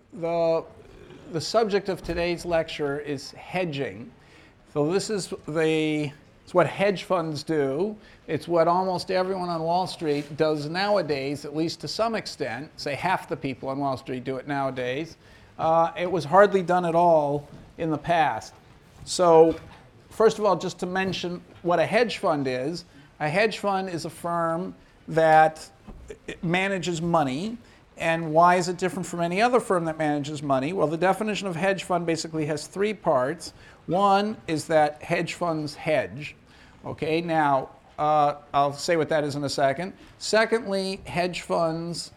the, the subject of today's lecture is hedging. So this is it's what hedge funds do. It's what almost everyone on Wall Street does nowadays, at least to some extent. Say half the people on Wall Street do it nowadays. It was hardly done at all in the past. So first of all, just to mention what a hedge fund is. A hedge fund is a firm that manages money. And why is it different from any other firm that manages money? Well, the definition of hedge fund basically has three parts. One is that hedge funds hedge. Okay, now I'll say what that is in a second. Secondly, hedge funds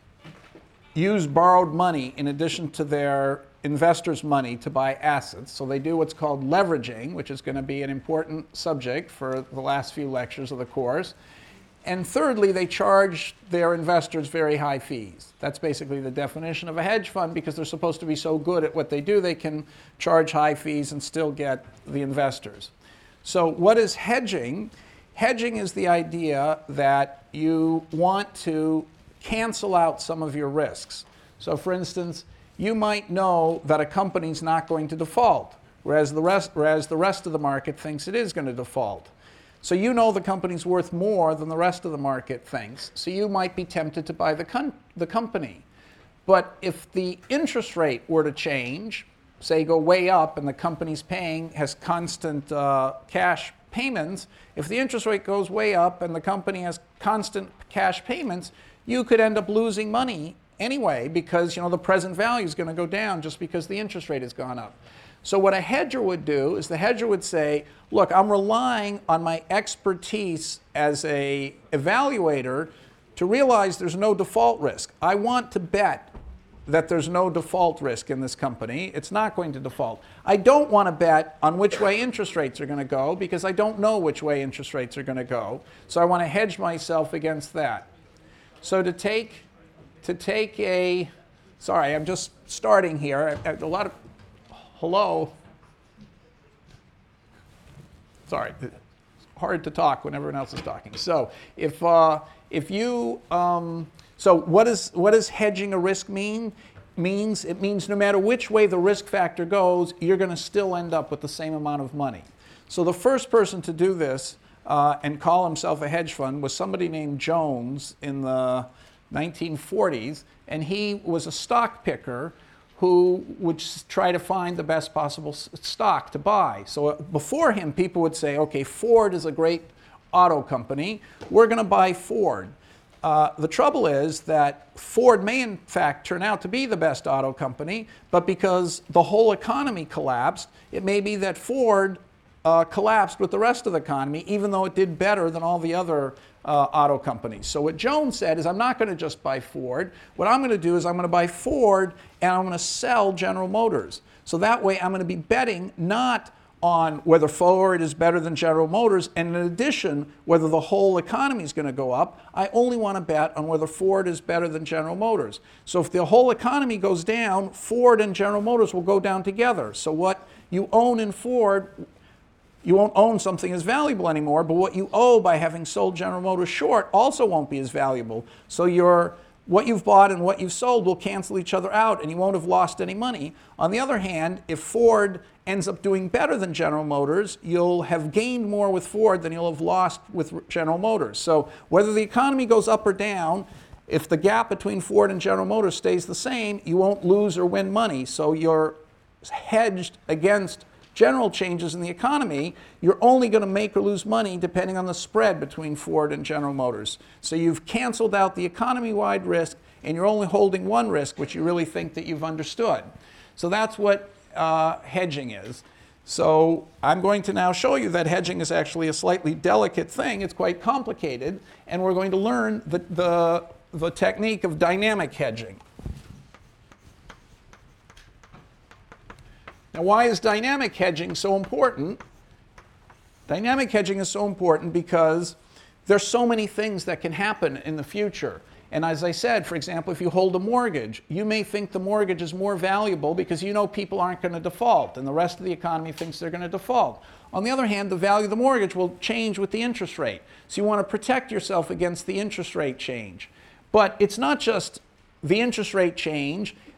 use borrowed money in addition to their investors' money to buy assets. So they do what's called leveraging, which is going to be an important subject for the last few lectures of the course. And thirdly, they charge their investors very high fees. That's basically the definition of a hedge fund, because they're supposed to be so good at what they do, they can charge high fees and still get the investors. So what is hedging? Hedging is the idea that you want to cancel out some of your risks. So for instance, you might know that a company's not going to default, whereas the rest of the market thinks it is going to default. So you know the company's worth more than the rest of the market thinks, so you might be tempted to buy the company. But if the interest rate were to change, say go way up and the company's has constant cash payments, if the interest rate goes way up and the company has constant cash payments, you could end up losing money anyway, because the present value is going to go down just because the interest rate has gone up. So what a hedger would do is the hedger would say, look, I'm relying on my expertise as an evaluator to realize there's no default risk. I want to bet that there's no default risk in this company. It's not going to default. I don't want to bet on which way interest rates are going to go, because I don't know which way interest rates are going to go. So I want to hedge myself against that. So to take a, sorry, I'm just starting here. A lot of, hello. Sorry, it's hard to talk when everyone else is talking. So so what does hedging a risk mean? It means no matter which way the risk factor goes, you're going to still end up with the same amount of money. So the first person to do this and call himself a hedge fund was somebody named Jones in the 1940s, and he was a stock picker who would try to find the best possible stock to buy. So before him, people would say, okay, Ford is a great auto company. We're going to buy Ford. The trouble is that Ford may in fact turn out to be the best auto company, but because the whole economy collapsed, it may be that Ford collapsed with the rest of the economy, even though it did better than all the other auto companies. So what Jones said is, I'm not going to just buy Ford. What I'm going to do is I'm going to buy Ford and I'm going to sell General Motors. So that way I'm going to be betting not on whether Ford is better than General Motors, and in addition, whether the whole economy is going to go up. I only want to bet on whether Ford is better than General Motors. So if the whole economy goes down, Ford and General Motors will go down together. So what you own in Ford, you won't own something as valuable anymore, but what you owe by having sold General Motors short also won't be as valuable. So what you've bought and what you've sold will cancel each other out, and you won't have lost any money. On the other hand, if Ford ends up doing better than General Motors, you'll have gained more with Ford than you'll have lost with General Motors. So whether the economy goes up or down, if the gap between Ford and General Motors stays the same, you won't lose or win money. So you're hedged against general changes in the economy. You're only going to make or lose money depending on the spread between Ford and General Motors. So you've canceled out the economy-wide risk, and you're only holding one risk, which you really think that you've understood. So that's what hedging is. So I'm going to now show you that hedging is actually a slightly delicate thing. It's quite complicated, and we're going to learn the technique of dynamic hedging. Now, why is dynamic hedging so important? Dynamic hedging is so important because there's so many things that can happen in the future. And as I said, for example, if you hold a mortgage, you may think the mortgage is more valuable because you know people aren't going to default, and the rest of the economy thinks they're going to default. On the other hand, the value of the mortgage will change with the interest rate. So you want to protect yourself against the interest rate change. But it's not just the interest rate change.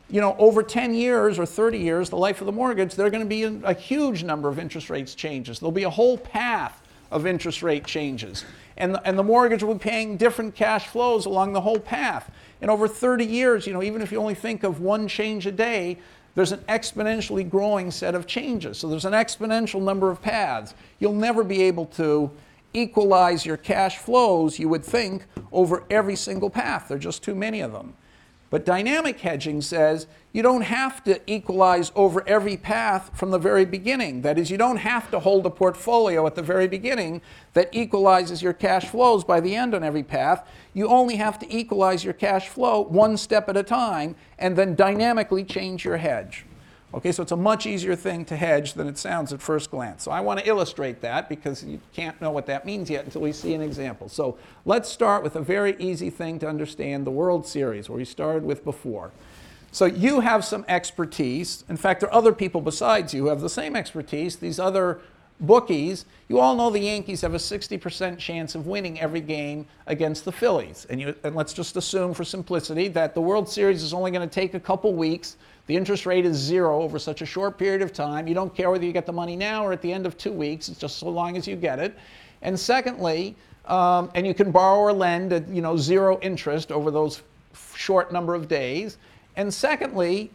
over 10 years or 30 years, the life of the mortgage, there are going to be a huge number of interest rates changes. There'll be a whole path of interest rate changes. And the mortgage will be paying different cash flows along the whole path. And over 30 years, even if you only think of one change a day, there's an exponentially growing set of changes. So there's an exponential number of paths. You'll never be able to equalize your cash flows, you would think, over every single path. There are just too many of them. But dynamic hedging says you don't have to equalize over every path from the very beginning. That is, you don't have to hold a portfolio at the very beginning that equalizes your cash flows by the end on every path. You only have to equalize your cash flow one step at a time and then dynamically change your hedge. Okay, so it's a much easier thing to hedge than it sounds at first glance. So I want to illustrate that because you can't know what that means yet until we see an example. So let's start with a very easy thing to understand, the World Series, where we started with before. So you have some expertise. In fact, there are other people besides you who have the same expertise. These other bookies, you all know the Yankees have a 60% chance of winning every game against the Phillies. And let's just assume for simplicity that the World Series is only going to take a couple weeks. The interest rate is 0 over such a short period of time. You don't care whether you get the money now or at the end of 2 weeks. It's just so long as you get it. And secondly, and you can borrow or lend at 0 interest over those short number of days. And secondly,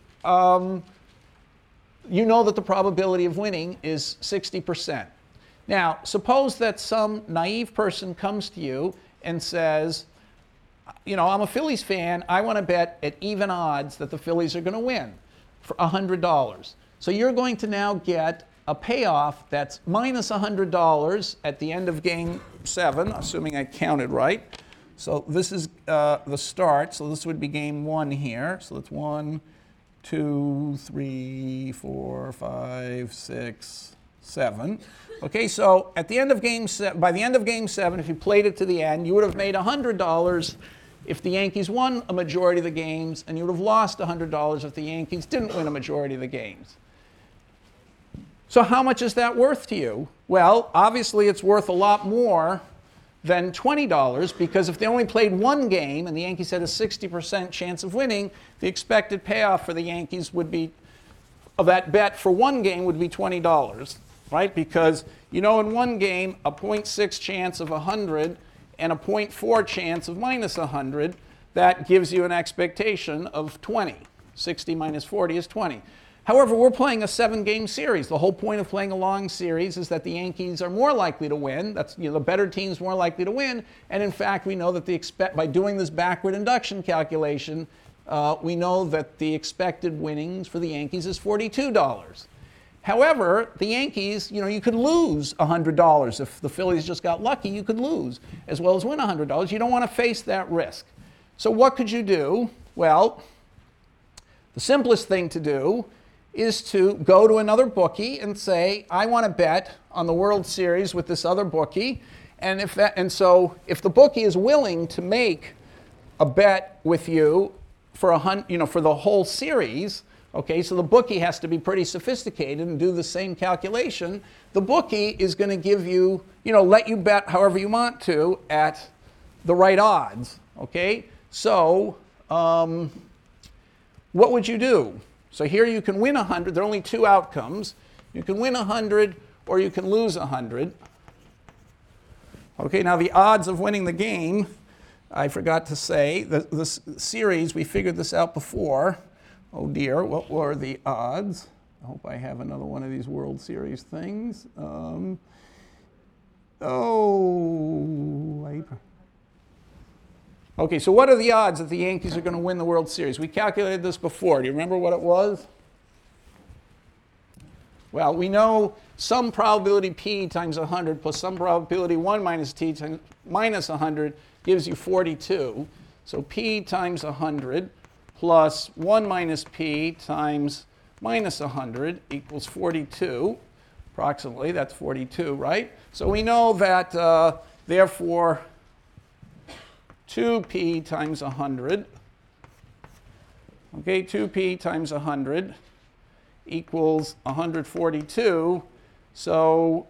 you know that the probability of winning is 60%. Now, suppose that some naive person comes to you and says, I'm a Phillies fan. I want to bet at even odds that the Phillies are going to win for $100. So you're going to now get a payoff that's minus $100 at the end of game 7, assuming I counted right. So this is the start. So this would be game 1 here. So that's 1, 2, 3, 4, 5, 6, 7. Okay, so at the end of by the end of game 7, if you played it to the end, you would have made $100 if the Yankees won a majority of the games, and you would have lost $100 if the Yankees didn't win a majority of the games. So how much is that worth to you? Well, obviously it's worth a lot more than $20, because if they only played one game and the Yankees had a 60% chance of winning, the expected payoff for the Yankees would be, of that bet for one game, would be $20, right? Because in one game, a 0.6 chance of 100 and a 0.4 chance of minus 100, that gives you an expectation of 20. 60 minus 40 is 20. However, we're playing a 7-game series. The whole point of playing a long series is that the Yankees are more likely to win. That's, the better team's more likely to win. And in fact, we know that by doing this backward induction calculation, we know that the expected winnings for the Yankees is $42. However, the Yankees, you could lose $100. If the Phillies just got lucky, you could lose as well as win $100. You don't want to face that risk. So what could you do? Well, the simplest thing to do is to go to another bookie and say, I want to bet on the World Series with this other bookie. So if the bookie is willing to make a bet with you for for the whole series, okay, so the bookie has to be pretty sophisticated and do the same calculation. The bookie is going to give you, let you bet however you want to at the right odds, okay? So what would you do? So here you can win 100. There are only 2 outcomes. You can win 100 or you can lose 100. Okay, now the odds of winning the game, I forgot to say, the series, we figured this out before. Oh dear, what were the odds? I hope I have another one of these World Series things. Okay, so what are the odds that the Yankees are going to win the World Series? We calculated this before. Do you remember what it was? Well, we know some probability p times 100 plus some probability 1 minus t times minus 100 gives you 42. So p times 100 plus 1 minus p times minus 100 equals 42. Approximately, that's 42, right? So we know that, therefore, 2p times 100, okay, 2p times 100 equals 142. So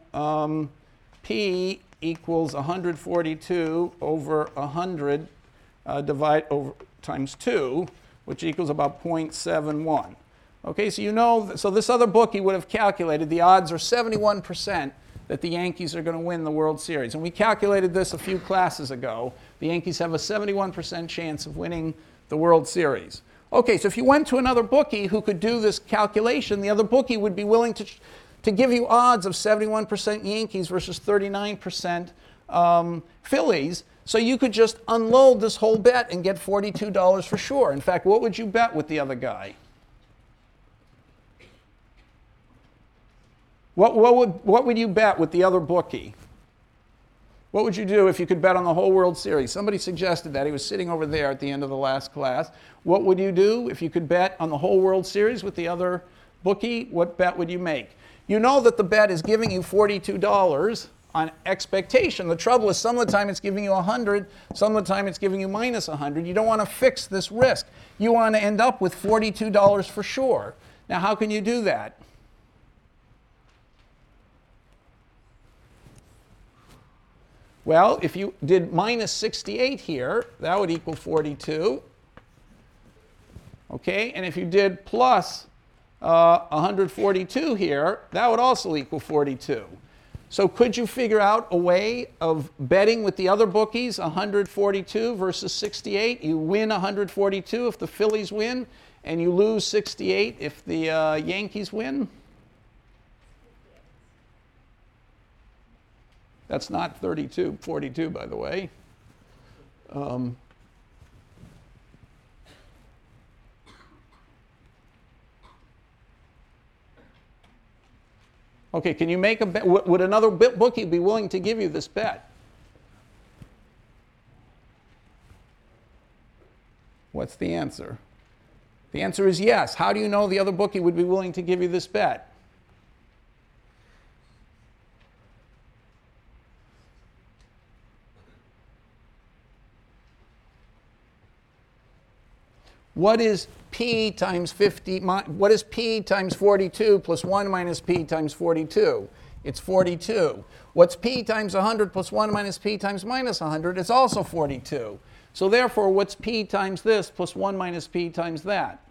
p equals 142 over 100 times 2, which equals about 0.71. Okay, so you know, so this other bookie would have calculated the odds are 71% that the Yankees are going to win the World Series. And we calculated this a few classes ago. The Yankees have a 71% chance of winning the World Series. Okay, so if you went to another bookie who could do this calculation, the other bookie would be willing to give you odds of 71% Yankees versus 39% Phillies. So you could just unload this whole bet and get $42 for sure. In fact, what would you bet with the other guy? What would you bet with the other bookie? What would you do if you could bet on the whole World Series? Somebody suggested that. He was sitting over there at the end of the last class. What would you do if you could bet on the whole World Series with the other bookie? What bet would you make? You know that the bet is giving you $42 on expectation. The trouble is some of the time it's giving you 100, some of the time it's giving you minus 100. You don't want to fix this risk. You want to end up with $42 for sure. Now, how can you do that? Well, if you did minus 68 here, that would equal 42. Okay, and if you did plus 142 here, that would also equal 42. So could you figure out a way of betting with the other bookies 142 versus 68? You win 142 if the Phillies win, and you lose 68 if the Yankees win? That's not 42, by the way. Okay, can you make a bet? Would another bookie be willing to give you this bet? What's the answer? The answer is yes. How do you know the other bookie would be willing to give you this bet? What is P times 50? What is P times 42 plus 1 minus P times 42? It's 42. What's P times 100 plus 1 minus P times minus 100? It's also 42. So therefore, what's P times this plus 1 minus P times that?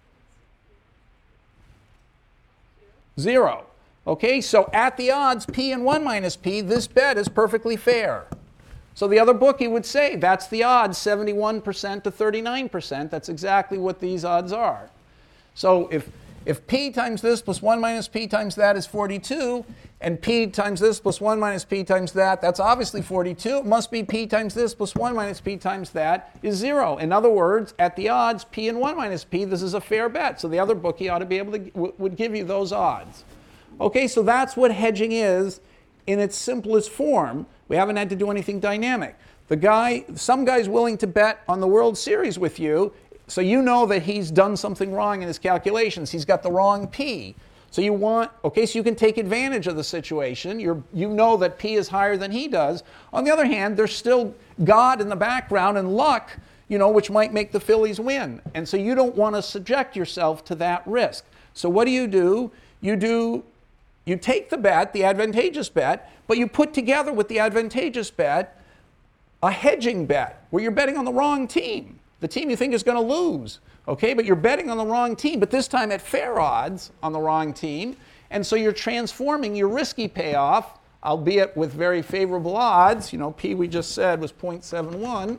0. Okay, so at the odds, P and 1 minus P, this bet is perfectly fair. So the other bookie would say that's the odds, 71% to 39%. That's exactly what these odds are. So if P times this plus 1 minus P times that is 42, and P times this plus 1 minus P times that, that's obviously 42. It must be P times this plus 1 minus P times that is 0. In other words, at the odds, P and 1 minus P, this is a fair bet. So the other bookie ought to be able to, would give you those odds. Okay, so that's what hedging is in its simplest form. We haven't had to do anything dynamic. Some guy's willing to bet on the World Series with you, so you know that he's done something wrong in his calculations. He's got the wrong P. So so you can take advantage of the situation. You know that P is higher than he does. On the other hand, there's still God in the background and luck, which might make the Phillies win. And so you don't want to subject yourself to that risk. So what do? You take the bet, the advantageous bet, but you put together with the advantageous bet a hedging bet where you're betting on the wrong team, the team you think is going to lose. Okay, but you're betting on the wrong team, but this time at fair odds on the wrong team. And so you're transforming your risky payoff, albeit with very favorable odds. P we just said was 0.71.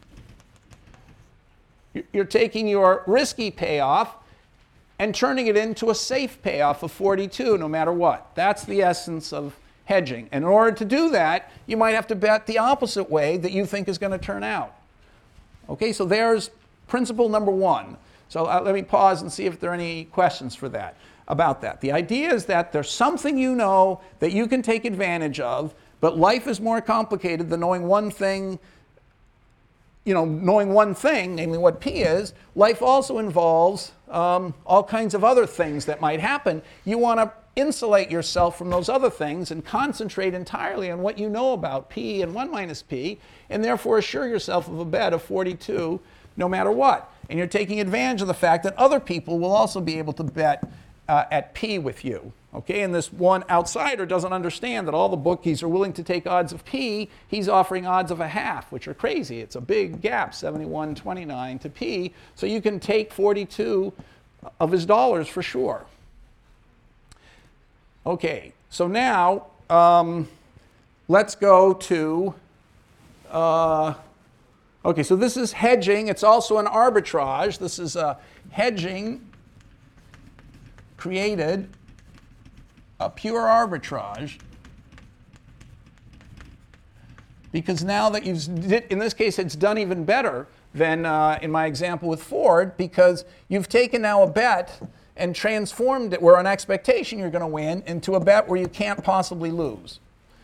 You're taking your risky payoff and turning it into a safe payoff of 42 no matter what. That's the essence of hedging. And in order to do that, you might have to bet the opposite way that you think is going to turn out. Okay, so there's principle number 1. So let me pause and see if there are any questions about that. The idea is that there's something that you can take advantage of, but life is more complicated than knowing one thing, namely what P is. Life also involves all kinds of other things that might happen. You want to insulate yourself from those other things and concentrate entirely on what you know about P and 1 minus P, and therefore assure yourself of a bet of 42 no matter what. And you're taking advantage of the fact that other people will also be able to bet at P with you. Okay, and this one outsider doesn't understand that all the bookies are willing to take odds of P. He's offering odds of a half, which are crazy. It's a big gap, 71.29 to P. So you can take 42 of his dollars for sure. Okay, so now let's go to, okay, so this is hedging. It's also an arbitrage. This is hedging created a pure arbitrage, because now that you've, in this case, it's done even better than in my example with Ford, because you've taken now a bet and transformed it where an expectation you're going to win into a bet where you can't possibly lose.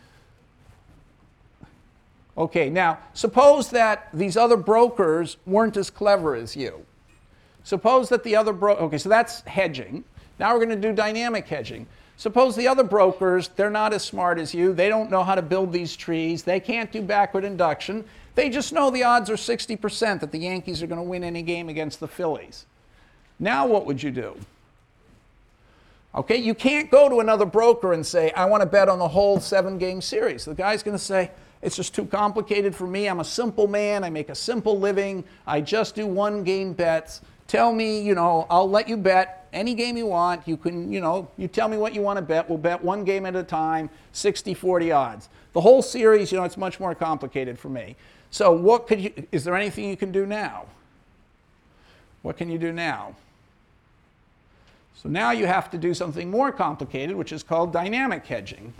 Okay, now suppose that these other brokers weren't as clever as you. Suppose that the other okay, so that's hedging. Now we're going to do dynamic hedging. Suppose the other brokers, they're not as smart as you. They don't know how to build these trees. They can't do backward induction. They just know the odds are 60% that the Yankees are going to win any game against the Phillies. Now what would you do? Okay, you can't go to another broker and say, I want to bet on the whole 7-game series. The guy's going to say, it's just too complicated for me. I'm a simple man. I make a simple living. I just do 1-game bets. Tell me, I'll let you bet any game you want. You can, you tell me what you want to bet. We'll bet 1 game at a time, 60-40 odds. The whole series, it's much more complicated for me. So is there anything you can do now? What can you do now? So now you have to do something more complicated, which is called dynamic hedging.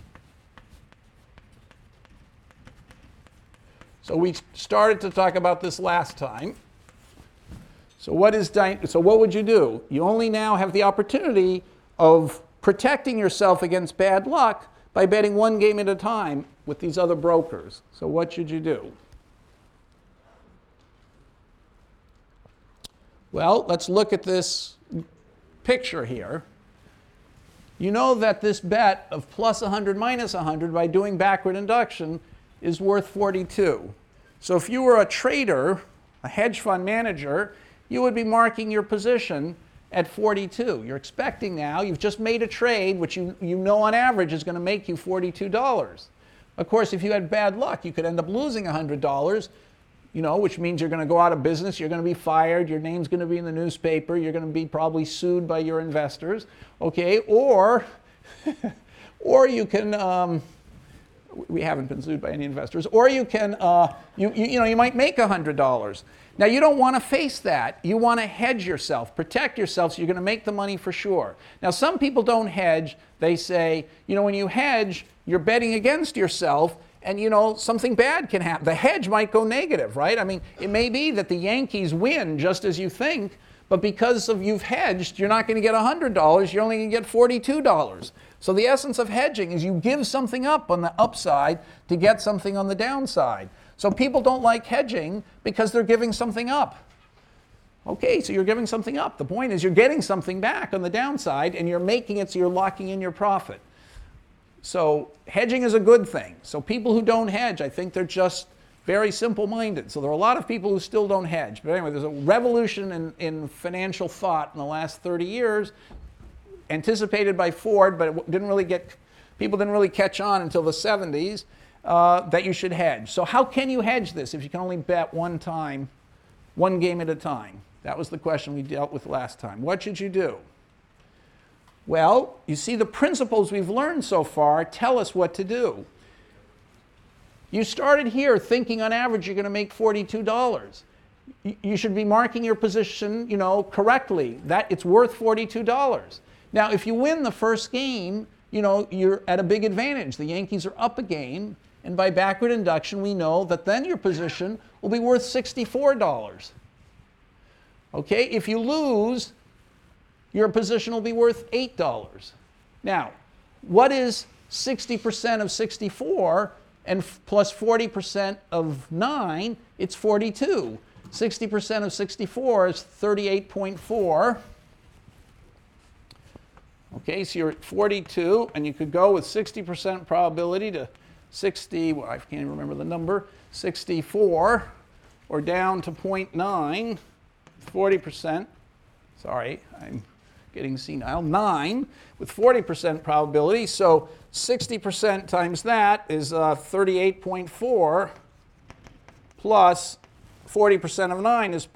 So we started to talk about this last time. So what would you do? You only now have the opportunity of protecting yourself against bad luck by betting 1 game at a time with these other brokers. So what should you do? Well, let's look at this picture here. You know that this bet of plus 100 minus 100 by doing backward induction is worth 42. So if you were a trader, a hedge fund manager, you would be marking your position at 42. You're expecting now, you've just made a trade which you know on average is going to make you $42. Of course, if you had bad luck, you could end up losing $100, which means you're going to go out of business, you're going to be fired, your name's going to be in the newspaper, you're going to be probably sued by your investors, okay? Or you can, we haven't been sued by any investors, or you can, you might make $100. Now, you don't want to face that. You want to hedge yourself, protect yourself, so you're going to make the money for sure. Now, some people don't hedge. They say, when you hedge, you're betting against yourself, and, something bad can happen. The hedge might go negative, right? I mean, it may be that the Yankees win just as you think, but because you've hedged, you're not going to get $100. You're only going to get $42. So the essence of hedging is you give something up on the upside to get something on the downside. So people don't like hedging because they're giving something up. Okay, so you're giving something up. The point is you're getting something back on the downside and you're making it so you're locking in your profit. So hedging is a good thing. So people who don't hedge, I think they're just very simple-minded. So there are a lot of people who still don't hedge. But anyway, there's a revolution in financial thought in the last 30 years, anticipated by Ford, but people didn't really catch on until the 70s. That you should hedge. So how can you hedge this if you can only bet 1 time, 1 game at a time? That was the question we dealt with last time. What should you do? Well, you see the principles we've learned so far tell us what to do. You started here thinking on average you're going to make $42. You should be marking your position, correctly. That it's worth $42. Now, if you win the first game, you're at a big advantage. The Yankees are up a game. And by backward induction, we know that then your position will be worth $64. Okay, if you lose, your position will be worth $8. Now, what is 60% of 64 and plus 40% of 9? It's 42. 60% of 64 is 38.4. Okay, so you're at 42, and you could go with 60% probability to 60, well, I can't even remember the number, 64, or down to 0.9, 40%. Sorry, I'm getting senile, 9 with 40% probability. So 60% times that is 38.4 plus 40% of 9 is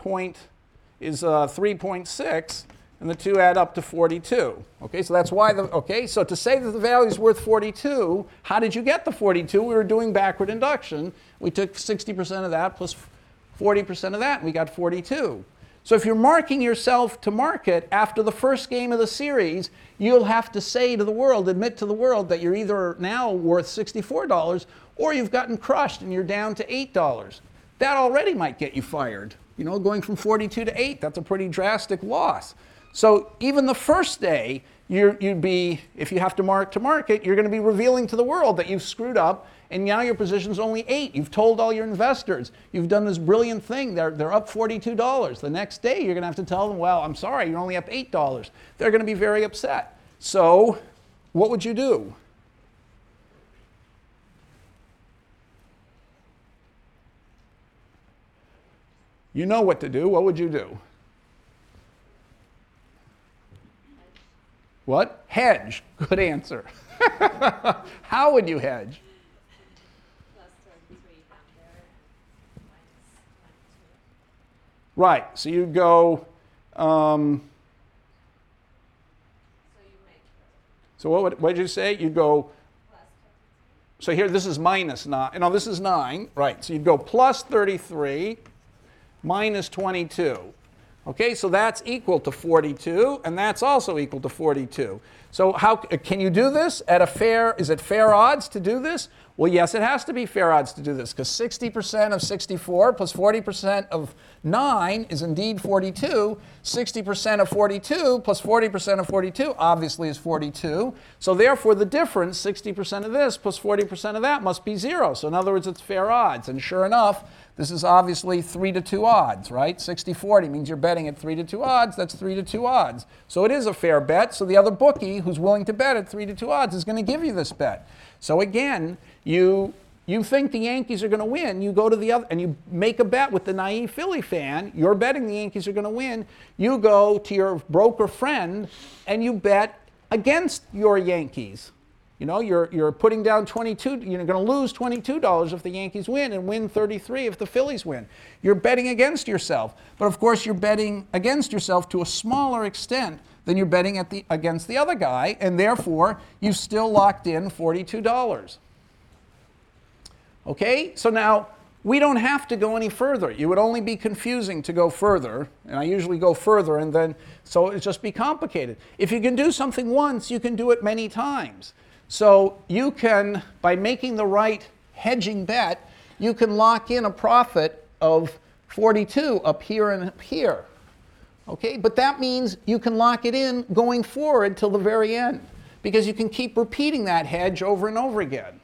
3.6, and the two add up to 42. Okay, so that's why so to say that the value is worth 42, how did you get the 42? We were doing backward induction. We took 60% of that plus 40% of that, and we got 42. So if you're marking yourself to market after the first game of the series, you'll have to say to the world, admit to the world that you're either now worth $64 or you've gotten crushed and you're down to $8. That already might get you fired. You know, going from 42 to 8, that's a pretty drastic loss. So even the first day, you'd be, if you have to mark to market, you're going to be revealing to the world that you've screwed up, and now your position's only 8. You've told all your investors. You've done this brilliant thing. They're up $42. The next day, you're going to have to tell them, well, I'm sorry, you're only up $8. They're going to be very upset. So what would you do? You know what to do. What would you do? What? Hedge. Good answer. How would you hedge? Plus 33 down there and minus 22. Right. So you go. So you make So what did you say? You'd go. plus 33. So here, this is minus 9. No, this is 9. Right. So you'd go plus 33 minus 22. Okay, so that's equal to 42, and that's also equal to 42. So how can you do this at a fair, is it fair odds to do this? Well, yes, it has to be fair odds to do this, because 60% of 64 plus 40% of 9 is indeed 42. 60% of 42 plus 40% of 42 obviously is 42. So therefore, the difference, 60% of this plus 40% of that, must be 0. So in other words, it's fair odds. And sure enough, this is obviously 3 to 2 odds, right? 60-40 means you're betting at 3 to 2 odds. That's 3 to 2 odds. So it is a fair bet. So the other bookie who's willing to bet at 3 to 2 odds is going to give you this bet. So again, you think the Yankees are going to win. You go to the other and you make a bet with the naive Philly fan. You're betting the Yankees are going to win. You go to your broker friend and you bet against your Yankees. You know, you're putting down 22, you're going to lose $22 if the Yankees win and win 33 if the Phillies win. You're betting against yourself. But of course, you're betting against yourself to a smaller extent than you're betting against the other guy, and therefore, you've still locked in $42. Okay, so now we don't have to go any further. It would only be confusing to go further, and I usually go further, and then, so it'd just be complicated. If you can do something once, you can do it many times. So you can, by making the right hedging bet, you can lock in a profit of 42 up here and up here. Okay, but that means you can lock it in going forward till the very end, because you can keep repeating that hedge over and over again.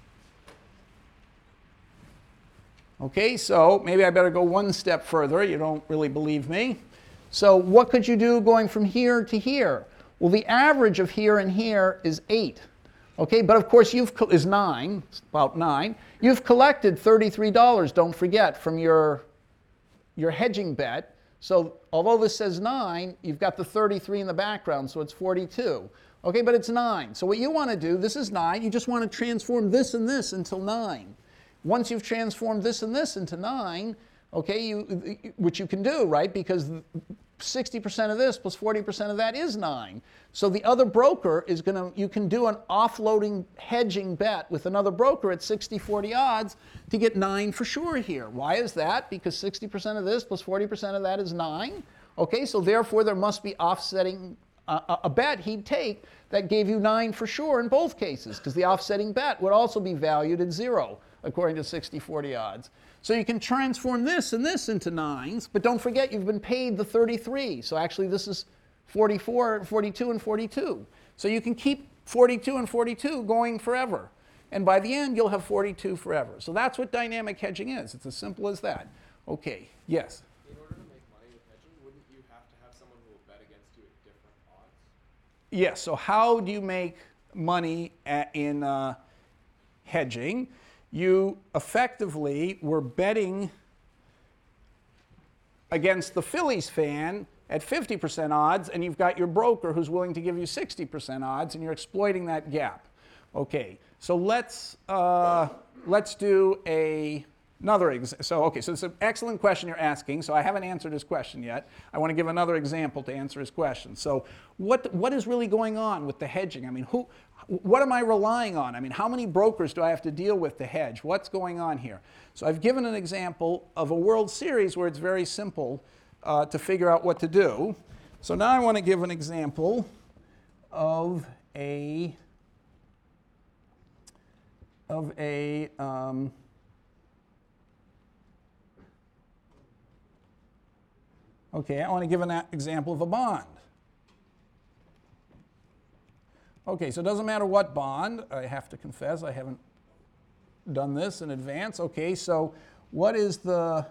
Okay, so maybe I better go one step further. You don't really believe me. So what could you do going from here to here? Well, the average of here and here is 8. Okay, but of course is 9, about 9. You've collected $33, don't forget, from your hedging bet. So although this says 9, you've got the 33 in the background, so it's 42. Okay, but it's 9. So what you want to do, this is 9, you just want to transform this and this until 9. Once you've transformed this and this into 9, okay, which you can do, right? Because 60% of this plus 40% of that is 9. So the other broker is going to, you can do an offloading hedging bet with another broker at 60-40 odds to get 9 for sure here. Why is that? Because 60% of this plus 40% of that is 9. Okay, so therefore there must be offsetting a bet he'd take that gave you 9 for sure in both cases, because the offsetting bet would also be valued at 0 according to 60-40 odds. So you can transform this and this into 9s, but don't forget you've been paid the 33. So actually this is 44, 42, and 42. So you can keep 42 and 42 going forever. And by the end, you'll have 42 forever. So that's what dynamic hedging is. It's as simple as that. Okay, yes? In order to make money with hedging, wouldn't you have to have someone who will bet against you at different odds? Yes, so how do you make money in hedging? You effectively were betting against the Phillies fan at 50% odds, and you've got your broker who's willing to give you 60% odds, and you're exploiting that gap. Okay, so let's do another example. So it's an excellent question you're asking. So I haven't answered his question yet. I want to give another example to answer his question. So what is really going on with the hedging? I mean, what am I relying on? I mean, how many brokers do I have to deal with to hedge? What's going on here? So I've given an example of a World Series where it's very simple to figure out what to do. So now I want to give an example of a okay, I want to give an example of a bond. Okay, so it doesn't matter what bond. I have to confess I haven't done this in advance. Okay, so what is the...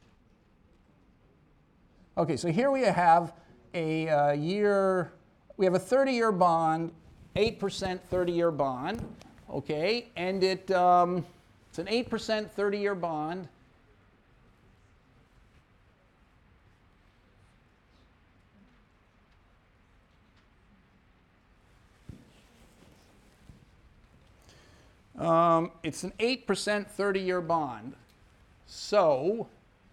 Okay, so here we have a year, we have a 30-year bond, 8% 30-year bond, okay, and it's an 8% 30-year bond. It's an 8% 30-year bond. So,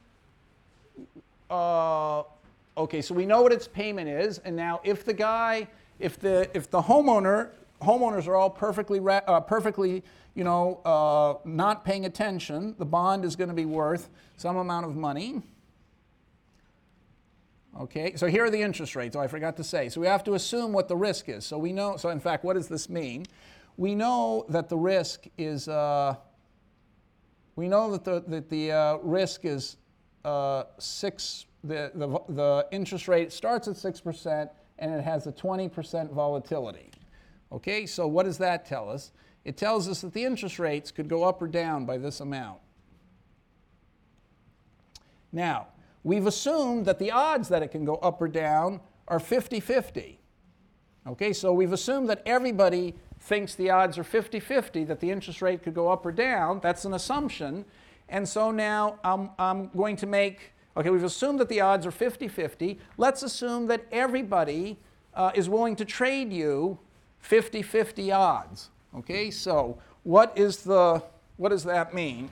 okay, so we know what its payment is, and now if the homeowners are all perfectly, not paying attention, the bond is going to be worth some amount of money. Okay, so here are the interest rates. Oh, I forgot to say. So we have to assume what the risk is. So we know. So in fact, what does this mean? We know that the risk is. We know that the risk is 6. The interest rate starts at 6% and it has a 20% volatility. Okay, so what does that tell us? It tells us that the interest rates could go up or down by this amount. Now, we've assumed that the odds that it can go up or down are 50-50. Okay, so we've assumed that everybody thinks the odds are 50-50 that the interest rate could go up or down. That's an assumption. And so now I'm going to make, okay, we've assumed that the odds are 50-50. Let's assume that everybody is willing to trade you 50-50 odds. Okay, so what does that mean?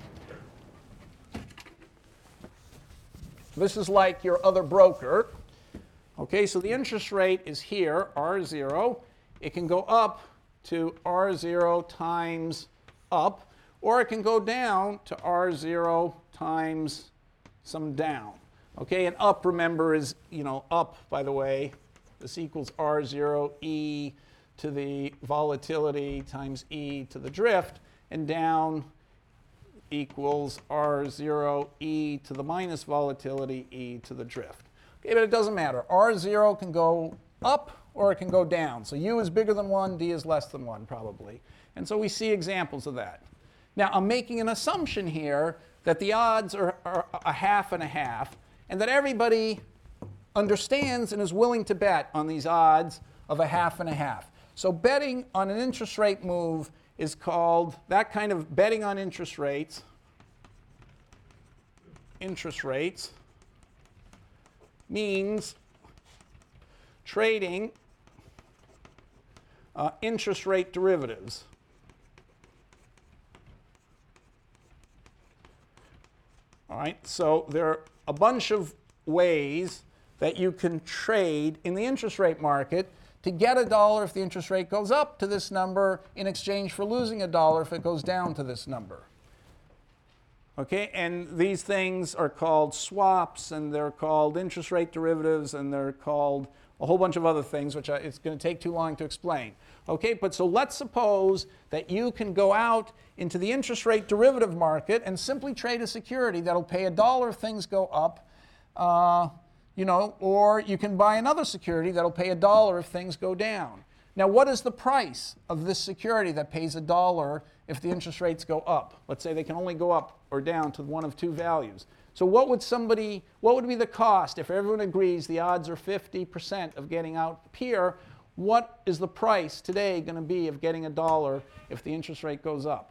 This is like your other broker. Okay, so the interest rate is here, R0. It can go up to R0 times up, or it can go down to R0 times some down. Okay, and up, remember, is, up, by the way. This equals R0 e to the volatility times e to the drift, and down equals R0 e to the minus volatility e to the drift. Okay, but it doesn't matter. R0 can go up or it can go down. So U is bigger than 1, D is less than 1 probably. And so we see examples of that. Now I'm making an assumption here that the odds are a half and a half, and that everybody understands and is willing to bet on these odds of a half and a half. So betting on an interest rate move is called, that kind of betting on interest rates means trading interest rate derivatives. All right, so there are a bunch of ways that you can trade in the interest rate market to get $1 if the interest rate goes up to this number in exchange for losing $1 if it goes down to this number. Okay, and these things are called swaps, and they're called interest rate derivatives, and they're called a whole bunch of other things, which it's going to take too long to explain. Okay, but so let's suppose that you can go out into the interest rate derivative market and simply trade a security that'll pay $1 if things go up, or you can buy another security that'll pay $1 if things go down. Now, what is the price of this security that pays $1 if the interest rates go up? Let's say they can only go up or down to one of two values. So what would be the cost if everyone agrees the odds are 50% of getting out here? What is the price today going to be of getting $1 if the interest rate goes up?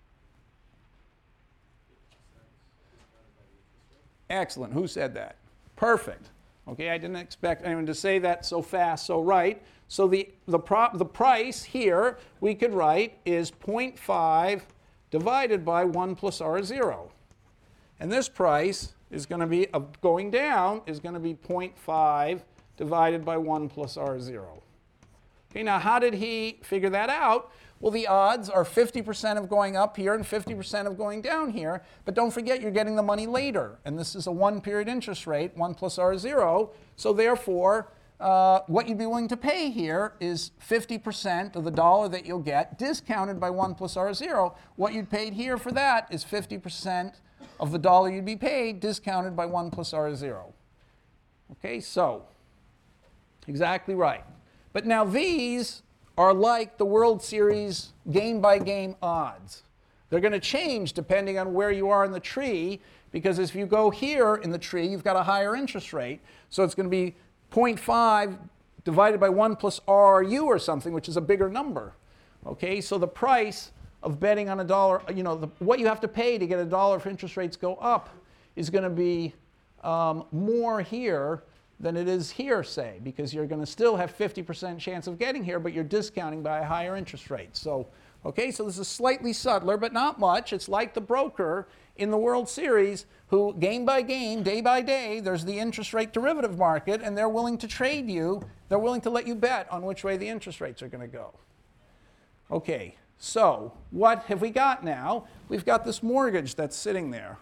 Excellent. Who said that? Perfect. Okay, I didn't expect anyone to say that so fast, so right. So the price here we could write is 0.5 divided by 1 plus R0. And this price is going to be, going down, is going to be 0.5 divided by 1 plus R0. Okay, now how did he figure that out? Well, the odds are 50% of going up here and 50% of going down here. But don't forget, you're getting the money later. And this is a one-period interest rate, 1 plus R0. So therefore, what you'd be willing to pay here is 50% of the dollar that you'll get discounted by 1 plus R0. What you'd paid here for that is 50% of the dollar you'd be paid discounted by 1 plus R0. Okay, so exactly right. But now these are like the World Series game-by-game odds. They're going to change depending on where you are in the tree, because if you go here in the tree, you've got a higher interest rate. So it's going to be 0.5 divided by 1 plus RRU or something, which is a bigger number. Okay, so the price of betting on a dollar, what you have to pay to get a dollar if interest rates go up is going to be more here than it is here, say, because you're going to still have 50% chance of getting here, but you're discounting by a higher interest rate. So, okay, so this is slightly subtler, but not much. It's like the broker in the World Series who, game by game, day by day, there's the interest rate derivative market, and they're willing to trade you. They're willing to let you bet on which way the interest rates are going to go. Okay, so what have we got now? We've got this mortgage that's sitting there.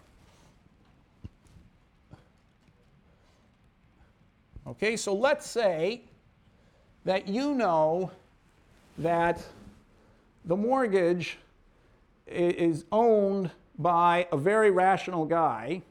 Okay, so let's say that you know that the mortgage is owned by a very rational guy.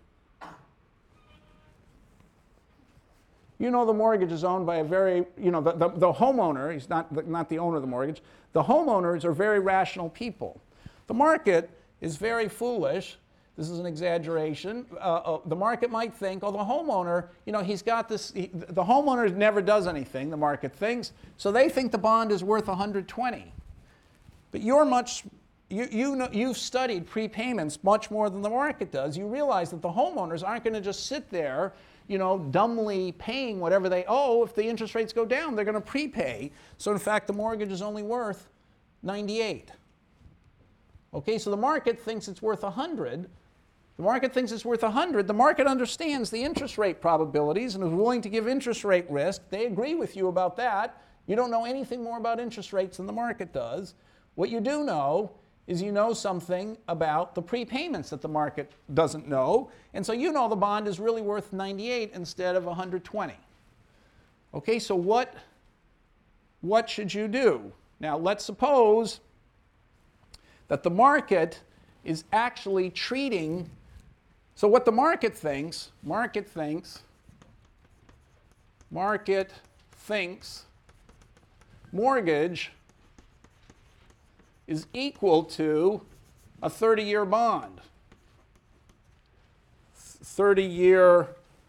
You know the mortgage is owned by a very, the homeowner, he's not the owner of the mortgage. The homeowners are very rational people. The market is very foolish. This is an exaggeration. The market might think, oh, the homeowner, he's got this, the homeowner never does anything, the market thinks, so they think the bond is worth 120. But you've studied prepayments much more than the market does. You realize that the homeowners aren't going to just sit there, dumbly paying whatever they owe. If the interest rates go down, they're going to prepay. So in fact, the mortgage is only worth 98. Okay, so the market thinks it's worth 100. The market thinks it's worth 100. The market understands the interest rate probabilities and is willing to give interest rate risk. They agree with you about that. You don't know anything more about interest rates than the market does. What you do know is you know something about the prepayments that the market doesn't know. And so you know the bond is really worth 98 instead of 120. Okay, so what should you do? Now let's suppose that the market is actually treating. So what the market thinks mortgage is equal to a 30-year bond. 30-year,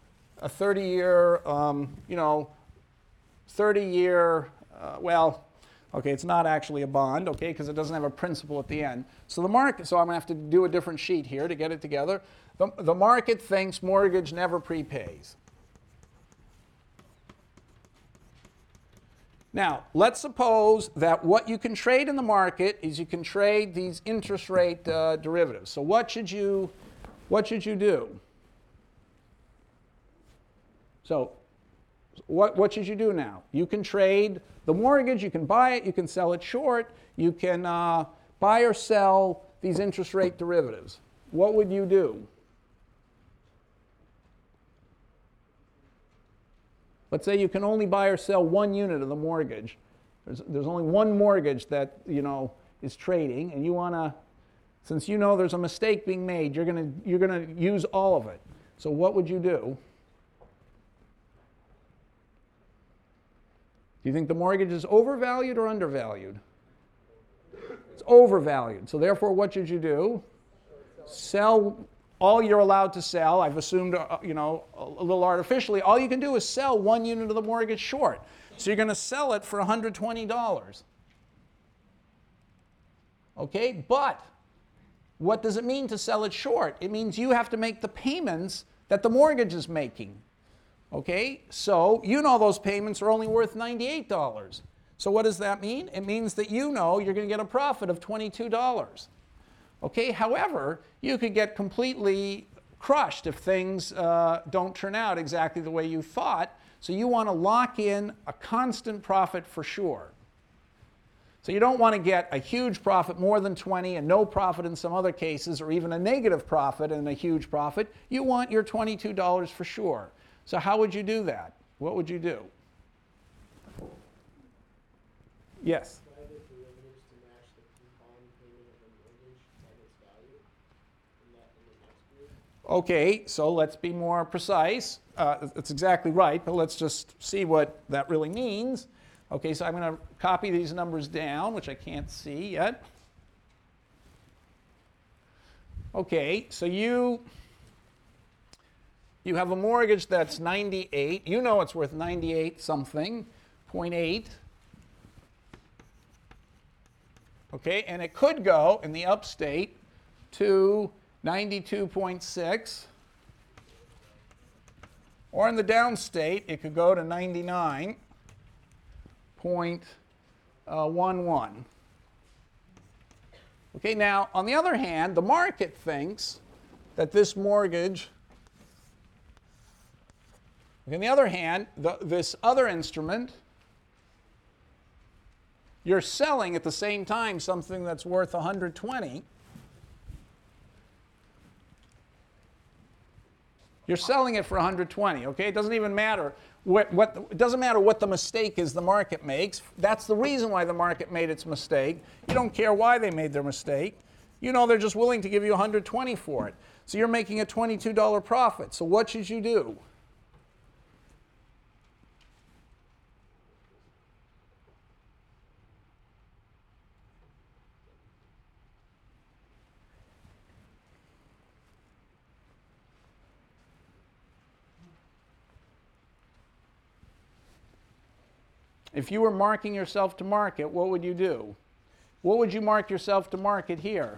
okay, it's not actually a bond, okay, because it doesn't have a principal at the end. So the market, so I'm going to have to do a different sheet here to get it together. The market thinks mortgage never prepays. Now, let's suppose that what you can trade in the market is you can trade these interest rate derivatives. So what should you do? So what should you do now? You can trade the mortgage, you can buy it, you can sell it short, you can buy or sell these interest rate derivatives. What would you do? Let's say you can only buy or sell one unit of the mortgage. There's only one mortgage that is trading, and you want to, since you know there's a mistake being made, you're going to use all of it. So what would you do? Do you think the mortgage is overvalued or undervalued? It's overvalued. So therefore, what should you do? Sell all you're allowed to sell. I've assumed, a little artificially, all you can do is sell one unit of the mortgage short. So you're going to sell it for $120. Okay, but what does it mean to sell it short? It means you have to make the payments that the mortgage is making. Okay, so you know those payments are only worth $98. So what does that mean? It means that you know you're going to get a profit of $22. Okay, however, you could get completely crushed if things don't turn out exactly the way you thought. So you want to lock in a constant profit for sure. So you don't want to get a huge profit, more than 20, and no profit in some other cases, or even a negative profit and a huge profit. You want your $22 for sure. So how would you do that? What would you do? Yes? Buy the derivatives to match the coupon payment of the mortgage at its value in the next period. Okay, so let's be more precise. It's exactly right, but let's just see what that really means. Okay, so I'm going to copy these numbers down, which I can't see yet. Okay, so you have a mortgage that's 98. You know it's worth 98 something, 0.8. Okay, and it could go in the upstate to 92.6. Or in the downstate, it could go to 99.11. Okay, now, on the other hand, the market thinks that this mortgage, on the other hand, this other instrument, you're selling at the same time something that's worth 120. You're selling it for 120, okay? It doesn't even matter it doesn't matter what the mistake is the market makes. That's the reason why the market made its mistake. You don't care why they made their mistake. You know they're just willing to give you 120 for it. So you're making a $22 profit. So what should you do? If you were marking yourself to market, what would you do? What would you mark yourself to market here?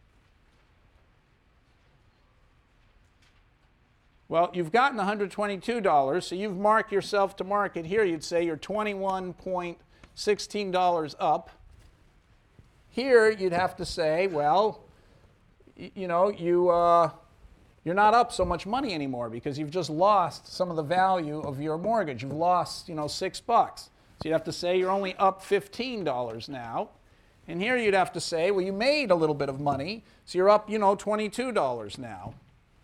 Well, you've gotten $122, so you've marked yourself to market here. You'd say you're $21.16 up. Here, you'd have to say, well, you know, you're not up so much money anymore because you've just lost some of the value of your mortgage. You've lost, you know, $6. So you'd have to say you're only up $15 now. And here you'd have to say, well, you made a little bit of money, so you're up, you know, $22 now.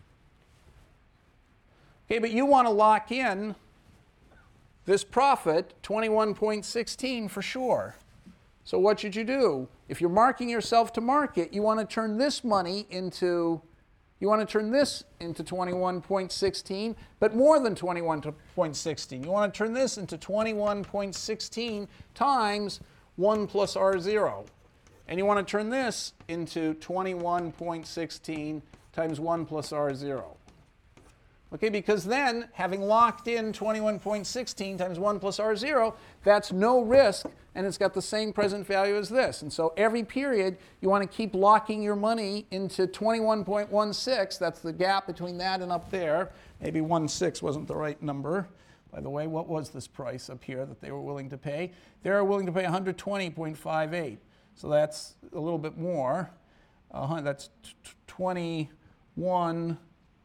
Okay, but you want to lock in this profit, 21.16 for sure. So what should you do? If you're marking yourself to market, you want to turn this money into, you want to turn this into 21.16, but more than 21.16. You want to turn this into 21.16 times 1 plus R0. And you want to turn this into 21.16 times 1 plus R0. Okay, because then, having locked in 21.16 times 1 plus R0, that's no risk, and it's got the same present value as this. And so every period, you want to keep locking your money into 21.16. That's the gap between that and up there. Maybe 16 wasn't the right number. By the way, what was this price up here that they were willing to pay? They were willing to pay 120.58. So that's a little bit more. That's 21.7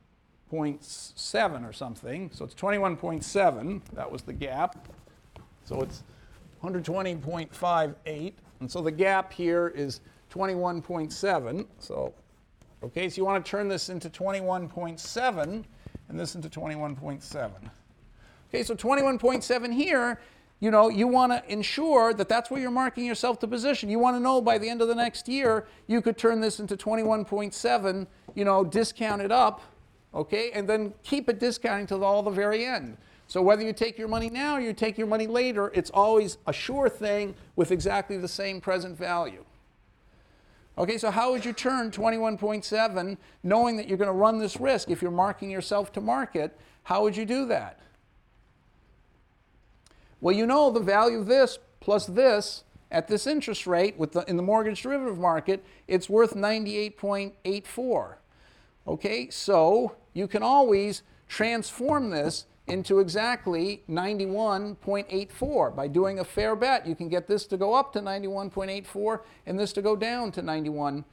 or something. So it's 21.7. That was the gap. So it's 120.58. And so the gap here is 21.7. So, okay, so you want to turn this into 21.7 and this into 21.7. Okay, so 21.7 here, you know, you want to ensure that that's where you're marking yourself to position. You want to know by the end of the next year, you could turn this into 21.7, you know, discount it up, okay, and then keep it discounting till all the very end. So whether you take your money now or you take your money later, it's always a sure thing with exactly the same present value. Okay, so how would you turn 21.7 knowing that you're going to run this risk if you're marking yourself to market? How would you do that? Well, you know the value of this plus this at this interest rate in the mortgage derivative market, it's worth 98.84. Okay, so you can always transform this into exactly 91.84. By doing a fair bet, you can get this to go up to 91.84 and this to go down to 91.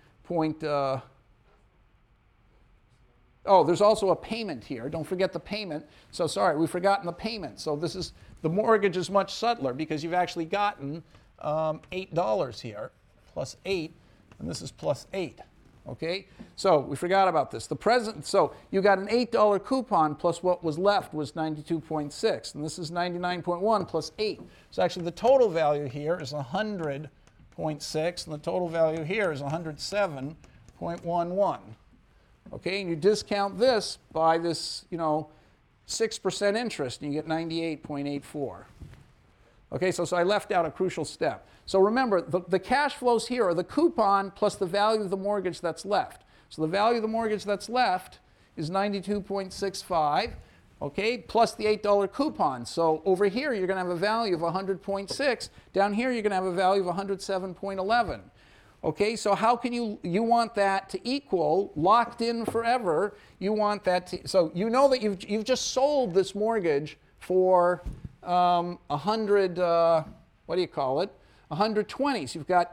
Oh, there's also a payment here. Don't forget the payment. So sorry, we've forgotten the payment. So this is, the mortgage is much subtler because you've actually gotten $8 here, plus 8, and this is plus 8. Okay, so we forgot about this. The present, so you got an $8 coupon plus what was left was 92.6, and this is 99.1 plus 8. So actually the total value here is 100.6, and the total value here is 107.11. Okay, and you discount this by this, 6% interest, and you get 98.84. Okay, so I left out a crucial step. So remember, the cash flows here are the coupon plus the value of the mortgage that's left. So the value of the mortgage that's left is 92.65, okay, plus the $8 coupon. So over here, you're going to have a value of 100.6. Down here, you're going to have a value of 107.11. Okay, so how can you want that to equal, locked in forever, you want that to, so you know that you've just sold this mortgage for 120. So you've got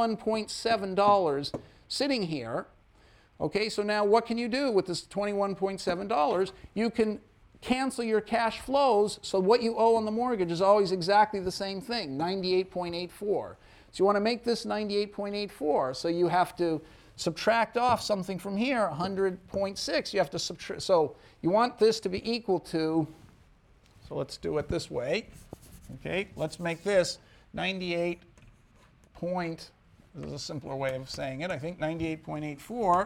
$21.7 sitting here. Okay, so now what can you do with this $21.7? You can cancel your cash flows, so what you owe on the mortgage is always exactly the same thing, 98.84. So you want to make this 98.84, so you have to subtract off something from here, 100.6. You have to subtract, so you want this to be equal to, so let's do it this way. Okay, let's make this 98 point, this is a simpler way of saying it, I think 98.84.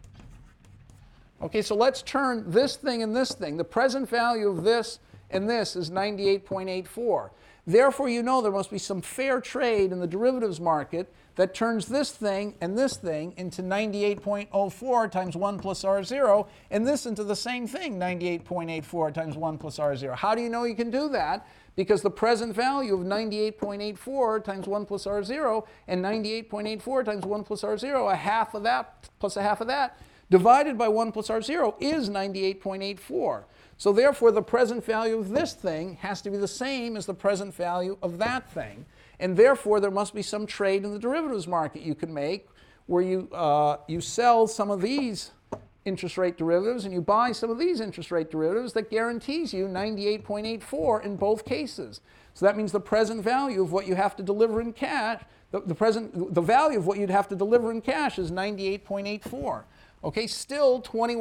Okay, so let's turn this thing and this thing. The present value of this and this is 98.84. Therefore, you know there must be some fair trade in the derivatives market that turns this thing and this thing into 98.04 times 1 plus R0, and this into the same thing, 98.84 times 1 plus R0. How do you know you can do that? Because the present value of 98.84 times 1 plus R0 and 98.84 times 1 plus R0, a half of that plus a half of that, divided by 1 plus R0 is 98.84. So therefore, the present value of this thing has to be the same as the present value of that thing. And therefore, there must be some trade in the derivatives market you can make where you sell some of these interest rate derivatives and you buy some of these interest rate derivatives that guarantees you 98.84 in both cases. So that means the present value of what you have to deliver in cash, the value of what you'd have to deliver in cash is 98.84. Okay, still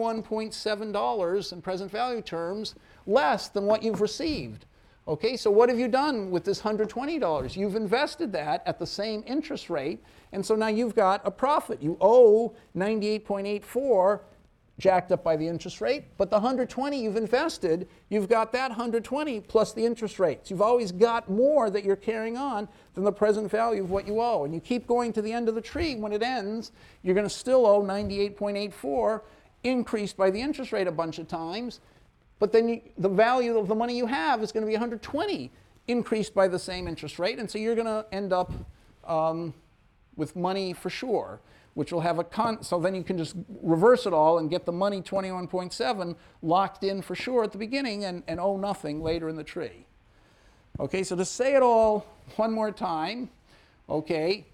$21.7 in present value terms less than what you've received. Okay, so what have you done with this $120? You've invested that at the same interest rate, and so now you've got a profit. You owe 98.84 jacked up by the interest rate, but the 120 you've invested, you've got that 120 plus the interest rates. You've always got more that you're carrying on than the present value of what you owe. And you keep going to the end of the tree. When it ends, you're going to still owe 98.84, increased by the interest rate a bunch of times, but then the value of the money you have is going to be 120, increased by the same interest rate, and so you're going to end up with money for sure, which will have so then you can just reverse it all and get the money 21.7 locked in for sure at the beginning and owe nothing later in the tree. Okay, so to say it all one more time, okay,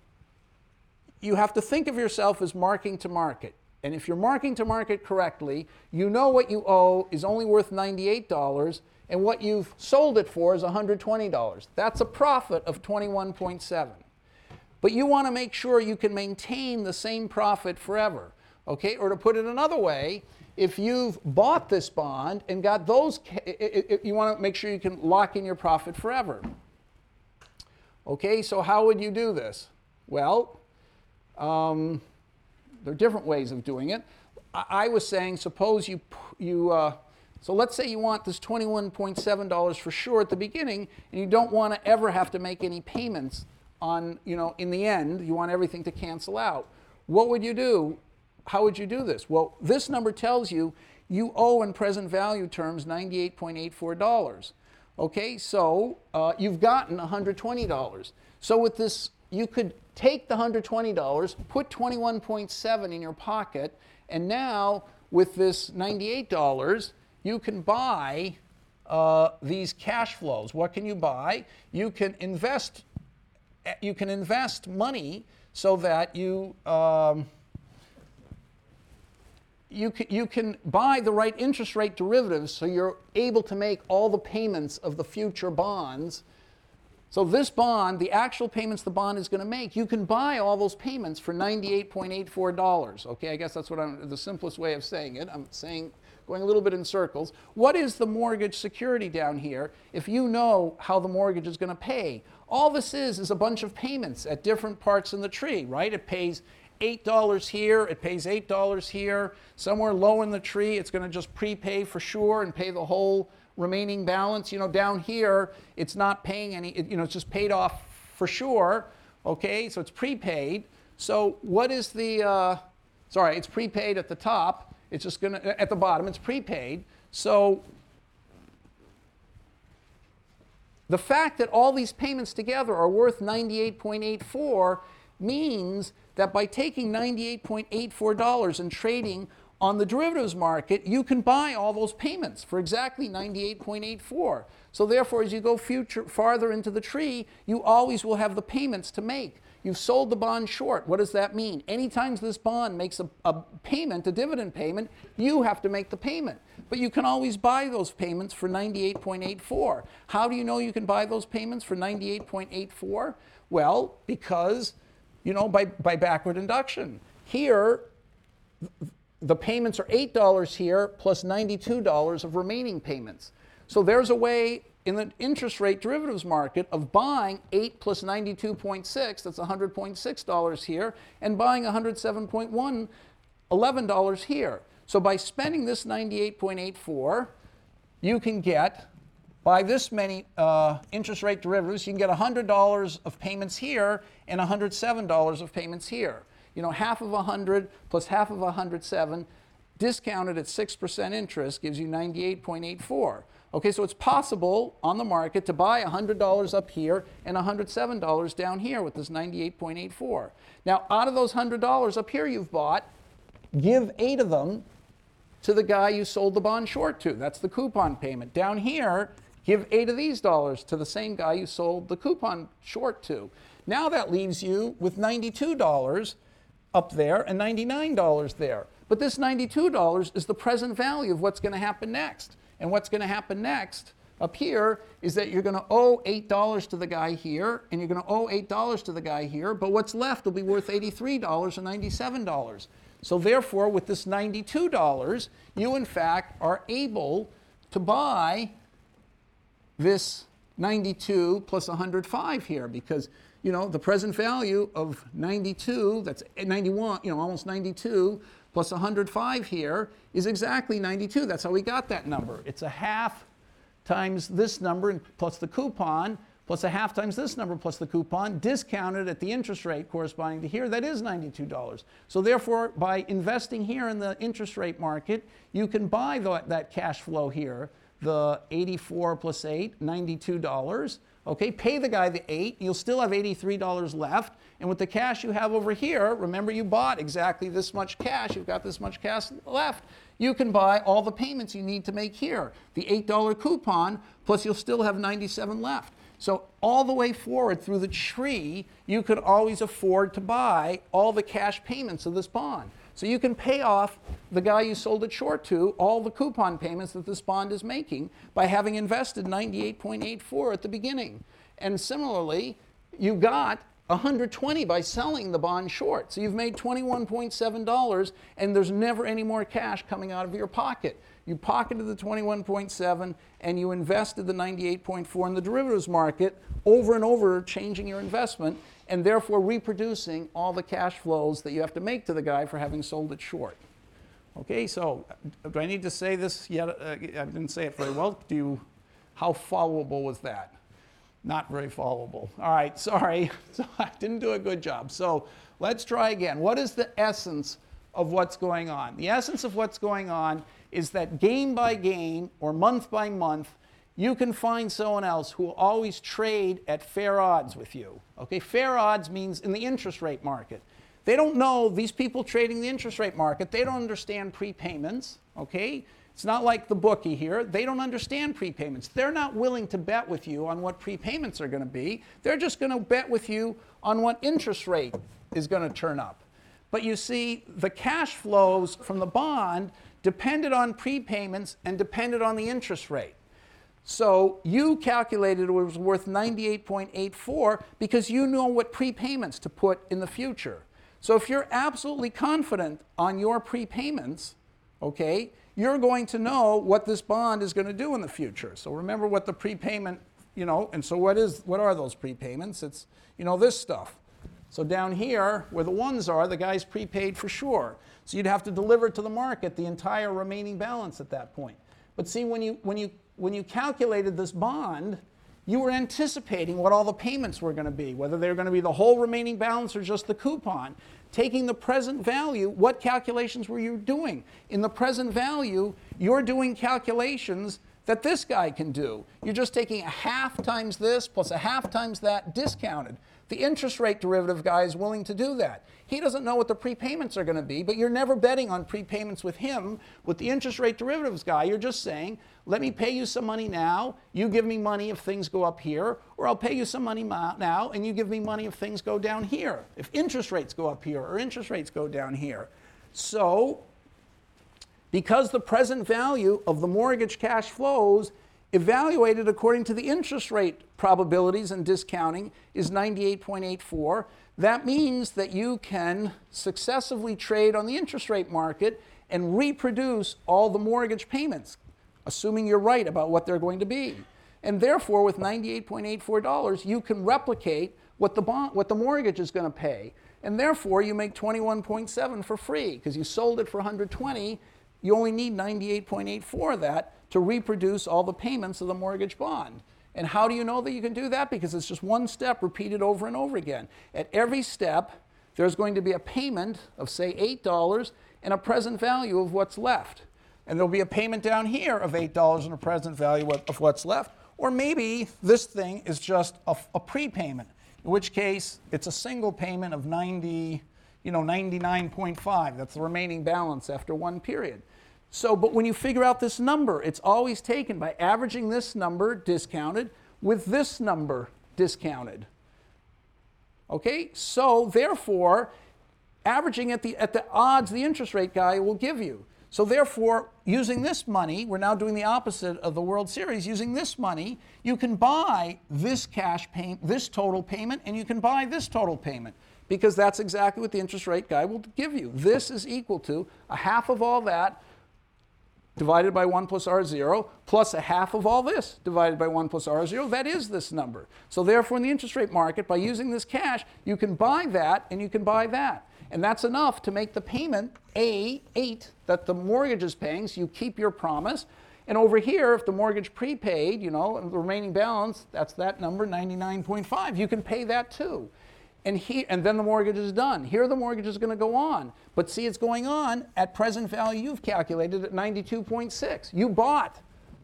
you have to think of yourself as marking to market. And if you're marking to market correctly, you know what you owe is only worth $98 and what you've sold it for is $120. That's a profit of 21.7. But you want to make sure you can maintain the same profit forever. Okay? Or to put it another way, if you've bought this bond and got those, you want to make sure you can lock in your profit forever. Okay, so how would you do this? Well, there are different ways of doing it. I was saying, suppose so let's say you want this $21.7 for sure at the beginning, and you don't want to ever have to make any payments on, in the end, you want everything to cancel out. What would you do? How would you do this? Well, this number tells you you owe in present value terms $98.84. Okay, so you've gotten $120. So with this, you could take the $120, put 21.7 in your pocket, and now with this $98, you can buy these cash flows. What can you buy? You can invest money so that you can buy the right interest rate derivatives so you're able to make all the payments of the future bonds. So this bond, the actual payments the bond is going to make, you can buy all those payments for $98.84. Okay, I guess that's the simplest way of saying it. I'm saying, going a little bit in circles. What is the mortgage security down here if you know how the mortgage is going to pay? All this is a bunch of payments at different parts in the tree, right? It pays $8 here, it pays $8 here. Somewhere low in the tree, it's going to just prepay for sure and pay the whole remaining balance. You know, down here, it's not paying any, it's just paid off for sure. Okay, so it's prepaid. So what is the, it's prepaid at the top. It's just going to, at the bottom, it's prepaid. So the fact that all these payments together are worth 98.84 means that by taking $98.84 and trading on the derivatives market, you can buy all those payments for exactly 98.84. So therefore, as you go farther into the tree, you always will have the payments to make. You've sold the bond short. What does that mean? Anytime this bond makes a payment, a dividend payment, you have to make the payment. But you can always buy those payments for 98.84. How do you know you can buy those payments for 98.84? Well, because, by backward induction. Here, the payments are $8 here plus $92 of remaining payments. So there's a way in the interest rate derivatives market of buying 8 plus 92.6, that's $100.6 here, and buying $107.1, $11 here. So by spending this 98.84, you can get, by this many interest rate derivatives, you can get $100 of payments here and $107 of payments here. Half of 100 plus half of 107, discounted at 6% interest, gives you 98.84. Okay, so it's possible on the market to buy $100 up here and $107 down here with this 98.84. Now, out of those $100 up here you've bought, give 8 of them to the guy you sold the bond short to. That's the coupon payment. Down here, give 8 of these dollars to the same guy you sold the coupon short to. Now that leaves you with $92 up there and $99 there. But this $92 is the present value of what's going to happen next. And what's going to happen next up here is that you're going to owe $8 to the guy here, and you're going to owe $8 to the guy here, but what's left will be worth $83 or $97. So therefore, with this $92, you in fact are able to buy this 92 plus 105 here, because the present value of 92, that's 91, almost 92, plus 105 here is exactly 92. That's how we got that number. It's a half times this number plus the coupon, plus a half times this number plus the coupon, discounted at the interest rate corresponding to here. That is $92. So therefore, by investing here in the interest rate market, you can buy that cash flow here, the 84 plus 8, $92. Okay, pay the guy the 8, you'll still have $83 left. And with the cash you have over here, remember you bought exactly this much cash, you've got this much cash left, you can buy all the payments you need to make here. The $8 coupon, plus you'll still have 97 left. So all the way forward through the tree, you could always afford to buy all the cash payments of this bond. So you can pay off the guy you sold it short to all the coupon payments that this bond is making by having invested 98.84 at the beginning. And similarly, you got 120 by selling the bond short. So you've made $21.7, and there's never any more cash coming out of your pocket. You pocketed the 21.7 and you invested the 98.4 in the derivatives market, over and over changing your investment, and therefore reproducing all the cash flows that you have to make to the guy for having sold it short. Okay, so do I need to say this yet? I didn't say it very well. How followable was that? Not very followable. All right, sorry. So I didn't do a good job. So let's try again. What is the essence of what's going on? The essence of what's going on is that game by game or month by month, you can find someone else who will always trade at fair odds with you. Okay, fair odds means in the interest rate market. They don't know, these people trading the interest rate market, they don't understand prepayments, okay? It's not like the bookie here. They don't understand prepayments. They're not willing to bet with you on what prepayments are going to be. They're just going to bet with you on what interest rate is going to turn up. But you see, the cash flows from the bond depended on prepayments and depended on the interest rate. So you calculated it was worth 98.84 because you know what prepayments to put in the future. So if you're absolutely confident on your prepayments, okay, you're going to know what this bond is going to do in the future. So remember what the prepayment, and so what are those prepayments? It's, this stuff. So down here, where the ones are, the guy's prepaid for sure. So you'd have to deliver to the market the entire remaining balance at that point. But see, when you calculated this bond, you were anticipating what all the payments were going to be, whether they were going to be the whole remaining balance or just the coupon. Taking the present value, what calculations were you doing? In the present value, you're doing calculations that this guy can do. You're just taking a half times this plus a half times that discounted. The interest rate derivative guy is willing to do that. He doesn't know what the prepayments are going to be, but you're never betting on prepayments with him. With the interest rate derivatives guy, you're just saying, let me pay you some money now, you give me money if things go up here, or I'll pay you some money now and you give me money if things go down here, if interest rates go up here or interest rates go down here. So, because the present value of the mortgage cash flows evaluated according to the interest rate probabilities and discounting is 98.84. That means that you can successively trade on the interest rate market and reproduce all the mortgage payments, assuming you're right about what they're going to be. And therefore, with $98.84, you can replicate what the mortgage is going to pay. And therefore, you make $21.7 for free because you sold it for $120. You only need $98.84 of that to reproduce all the payments of the mortgage bond. And how do you know that you can do that? Because it's just one step repeated over and over again. At every step, there's going to be a payment of, say, $8 and a present value of what's left. And there'll be a payment down here of $8 and a present value of what's left. Or maybe this thing is just a prepayment, in which case it's a single payment of 99.5. That's the remaining balance after one period. So, but when you figure out this number, it's always taken by averaging this number discounted with this number discounted. Okay? So, therefore, averaging at the odds the interest rate guy will give you. So, therefore, using this money, we're now doing the opposite of the World Series. Using this money, you can buy this cash payment, this total payment, and you can buy this total payment, because that's exactly what the interest rate guy will give you. This is equal to a half of all that divided by 1 plus R0, plus a half of all this divided by 1 plus R0. That is this number. So therefore, in the interest rate market, by using this cash, you can buy that and you can buy that. And that's enough to make the payment A8 that the mortgage is paying, so you keep your promise. And over here, if the mortgage prepaid, and the remaining balance, that's that number, 99.5, you can pay that too. And then the mortgage is done. Here the mortgage is going to go on. But see, it's going on at present value you've calculated at 92.6. You bought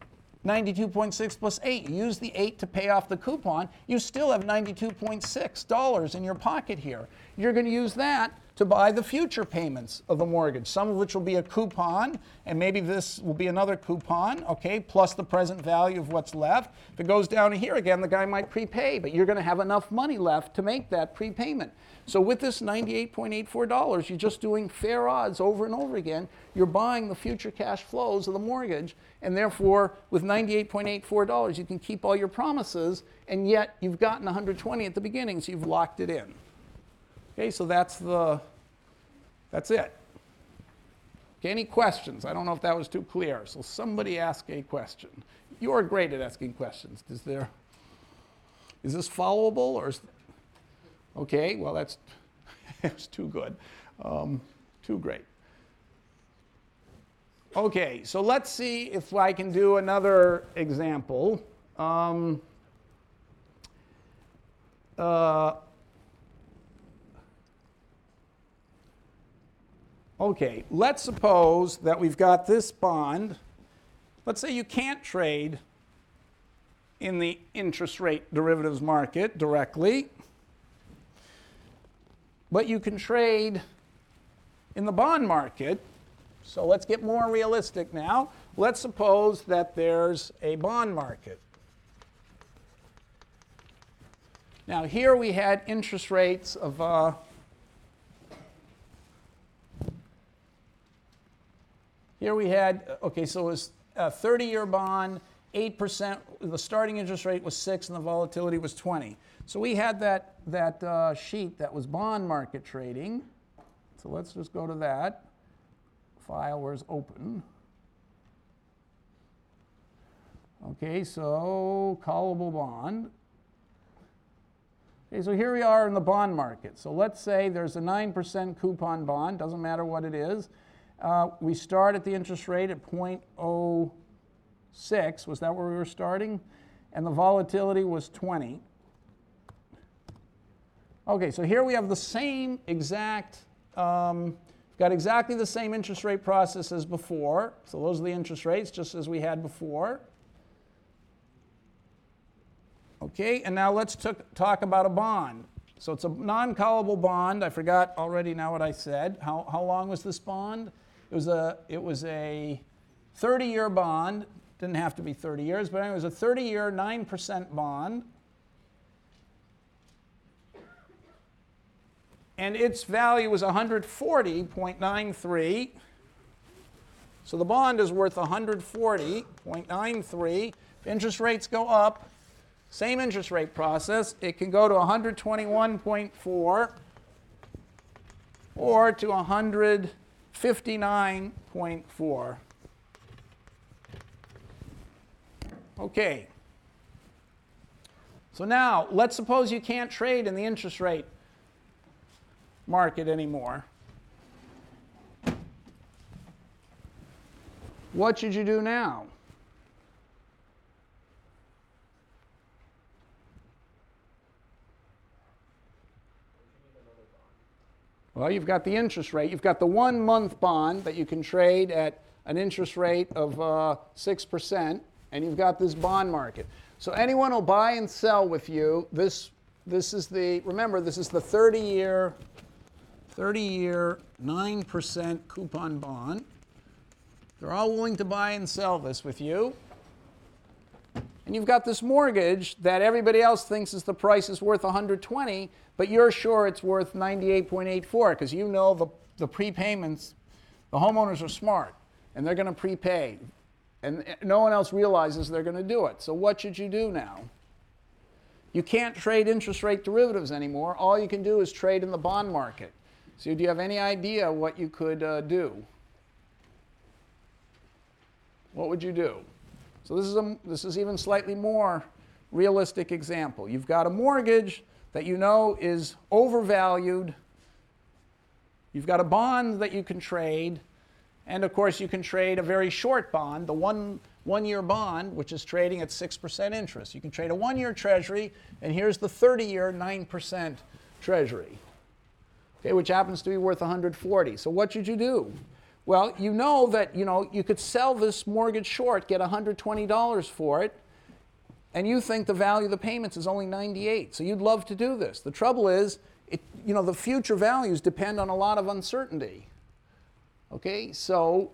92.6 plus 8. You use the 8 to pay off the coupon. You still have $92.6 in your pocket here. You're going to use that to buy the future payments of the mortgage, some of which will be a coupon, and maybe this will be another coupon, okay, plus the present value of what's left. If it goes down to here again, the guy might prepay, but you're going to have enough money left to make that prepayment. So with this $98.84, you're just doing fair odds over and over again. You're buying the future cash flows of the mortgage, and therefore, with $98.84, you can keep all your promises, and yet you've gotten $120 at the beginning, so you've locked it in. Okay, so that's it. Okay, any questions? I don't know if that was too clear. So somebody ask a question. You're great at asking questions. Is this followable or okay, well that's too good. Too great. Okay, so let's see if I can do another example. Okay, let's suppose that we've got this bond. Let's say you can't trade in the interest rate derivatives market directly, but you can trade in the bond market So let's get more realistic now. Let's suppose that there's a bond market. Now here we had interest rates of here we had, okay, so it was a 30-year bond, 8%, the starting interest rate was 6 and the volatility was 20. So we had that sheet that was bond market trading. So let's just go to that. File, where's open? Okay, so callable bond. Okay, so here we are in the bond market. So let's say there's a 9% coupon bond, doesn't matter what it is. We start at the interest rate at 0.06, was that where we were starting? And the volatility was 20. Okay, so here we have the same exact, got exactly the same interest rate process as before. So those are the interest rates, just as we had before. Okay, and now let's talk about a bond. So it's a non-callable bond. I forgot already now what I said. How long was this bond? It was a 30-year bond. Didn't have to be 30 years, but anyway, it was a 30-year 9% bond. And its value was 140.93. So the bond is worth 140.93. If interest rates go up, same interest rate process, it can go to 121.4 or to 159.4. Okay. So now, let's suppose you can't trade in the interest rate market anymore. What should you do now? Well, you've got the interest rate. You've got the 1-month bond that you can trade at an interest rate of 6%, and you've got this bond market. So anyone will buy and sell with you. This is the, remember, this is the 30-year 9% coupon bond. They're all willing to buy and sell this with you. And you've got this mortgage that everybody else thinks is the price is worth 120, but you're sure it's worth 98.84 because you know the prepayments, the homeowners are smart and they're going to prepay. And no one else realizes they're going to do it. So what should you do now? You can't trade interest rate derivatives anymore. All you can do is trade in the bond market. So do you have any idea what you could do? What would you do? So this is even slightly more realistic example. You've got a mortgage that you know is overvalued. You've got a bond that you can trade. And of course, you can trade a very short bond, the one-year bond, which is trading at 6% interest. You can trade a 1-year treasury, and here's the 30-year 9% treasury, okay, which happens to be worth 140. So what should you do? Well, you know that you could sell this mortgage short, get $120 for it, and you think the value of the payments is only 98. So you'd love to do this. The trouble is, the future values depend on a lot of uncertainty. Okay, so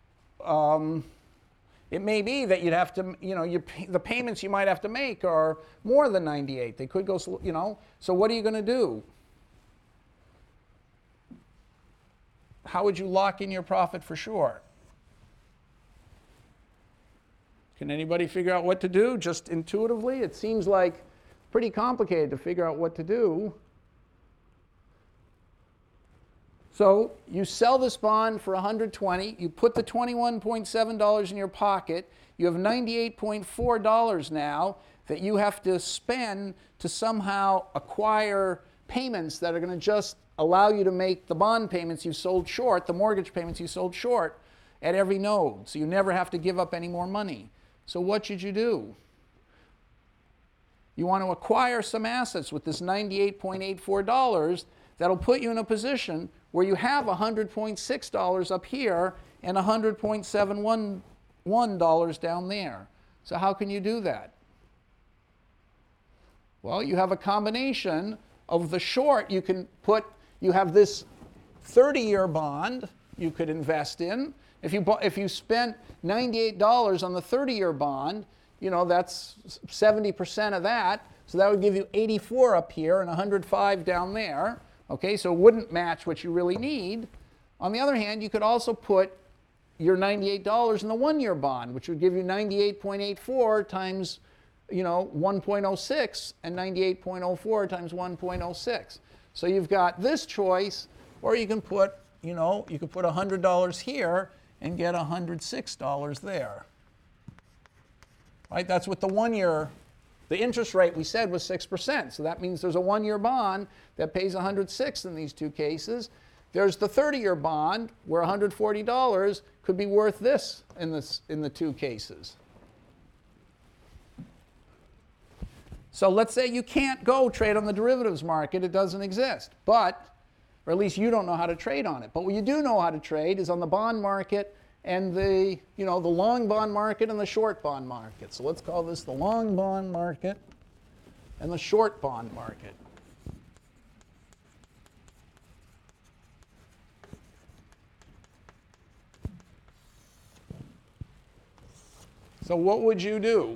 it may be that you'd have to, the payments you might have to make are more than 98. They could go, So what are you going to do? How would you lock in your profit for sure? Can anybody figure out what to do just intuitively? It seems like pretty complicated to figure out what to do. So you sell this bond for $120. You put the $21.7 in your pocket. You have $98.4 now that you have to spend to somehow acquire payments that are going to just allow you to make the bond payments you sold short, the mortgage payments you sold short at every node. So you never have to give up any more money. So what should you do? You want to acquire some assets with this $98.84 that'll put you in a position where you have $100.6 up here and $100.71 down there. So how can you do that? Well, you have a combination of the short. You have this 30-year bond. you could invest in. If you spent $98 on the 30-year bond, you know, that's 70% of that. So that would give you 84 up here and 105 down there. Okay, so it wouldn't match what you really need. On the other hand, you could also put your $98 in the 1-year bond, which would give you 98.84 times, you know, 1.06 and 98.04 times 1.06. So you've got this choice, or you can put, you know, you could put $100 here and get $106 there. Right? That's what the 1-year, the interest rate we said was 6%. So that means there's a 1-year bond that pays 106 in these two cases. There's the 30-year bond where $140 could be worth this in the two cases. So let's say you can't go trade on the derivatives market, it doesn't exist. But, or at least you don't know how to trade on it. But what you do know how to trade is on the bond market and the, you know, the long bond market and the short bond market. So let's call this the long bond market and the short bond market. So what would you do?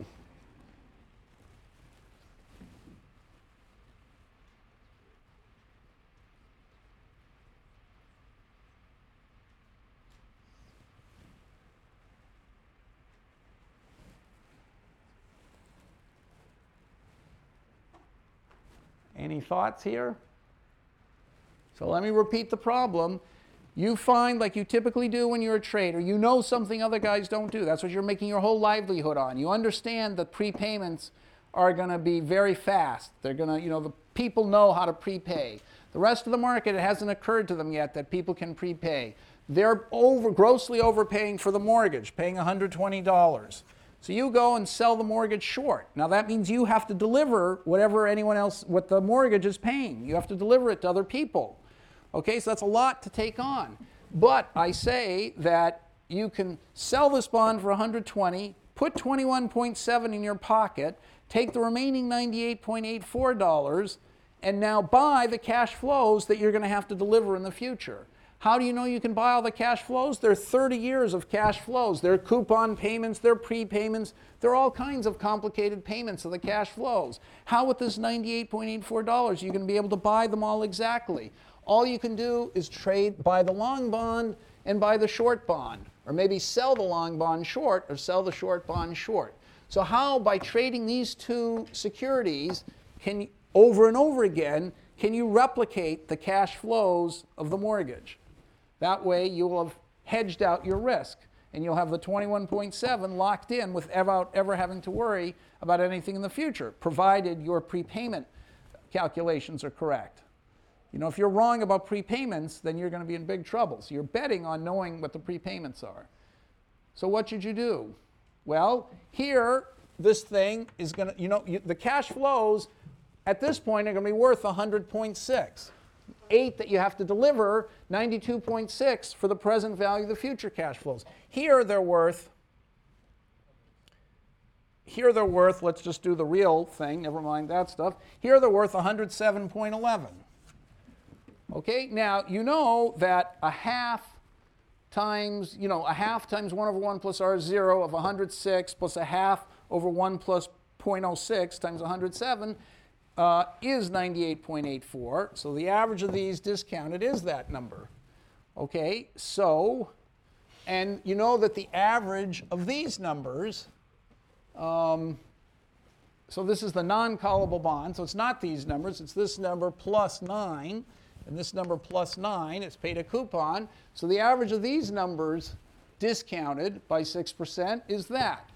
Any thoughts here? So let me repeat the problem. You find, like you typically do when you're a trader, you know something other guys don't do. That's what you're making your whole livelihood on. You understand that prepayments are going to be very fast. They're going to, you know, the people know how to prepay. The rest of the market, it hasn't occurred to them yet that people can prepay. They're grossly overpaying for the mortgage, paying $120. So you go and sell the mortgage short. Now that means you have to deliver whatever anyone else, what the mortgage is paying. You have to deliver it to other people. Okay, so that's a lot to take on. But I say that you can sell this bond for $120, put $21.7 in your pocket, take the remaining $98.84, and now buy the cash flows that you're going to have to deliver in the future. How do you know you can buy all the cash flows? There are 30 years of cash flows. There are coupon payments, there are prepayments, there are all kinds of complicated payments of the cash flows. How with this $98.84 you can be able to buy them all exactly? All you can do is buy the long bond and buy the short bond, or maybe sell the long bond short or sell the short bond short. So how, by trading these two securities, can over and over again, can you replicate the cash flows of the mortgage? That way you will have hedged out your risk, and you'll have the 21.7 locked in without ever having to worry about anything in the future, provided your prepayment calculations are correct. You know, if you're wrong about prepayments, then you're going to be in big trouble. So you're betting on knowing what the prepayments are. So what should you do? Well, here, this thing is going to, you know, the cash flows at this point are going to be worth 100.6. 8 that you have to deliver, 92.6 for the present value of the future cash flows. Here they're worth, let's just do the real thing, never mind that stuff. Here they're worth 107.11. Okay, now you know that a half times 1 over 1 plus r is 0 of 106 plus a half over 1 plus 0.06 times 107 is 98.84. So the average of these discounted is that number. Okay, so, and you know that the average of these numbers, so this is the non-callable bond, so it's not these numbers, it's this number plus 9, and this number plus 9, it's paid a coupon. So the average of these numbers discounted by 6% is that.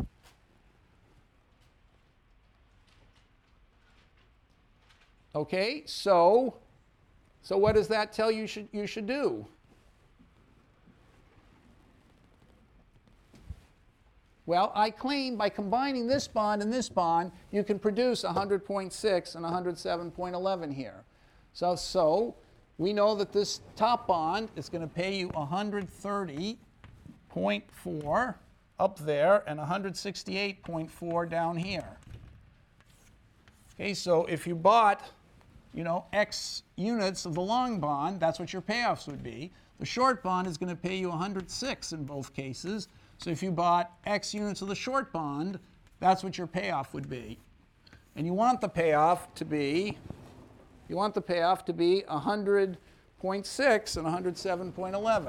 Okay, so what does that tell you you should do? Well, I claim by combining this bond and this bond, you can produce 100.6 and 107.11 here. So we know that this top bond is going to pay you 130.4 up there and 168.4 down here. Okay, so if you bought, you know, X units of the long bond, that's what your payoffs would be. The short bond is going to pay you 106 in both cases. So if you bought X units of the short bond, that's what your payoff would be. And you want the payoff to be 100.6 and 107.11.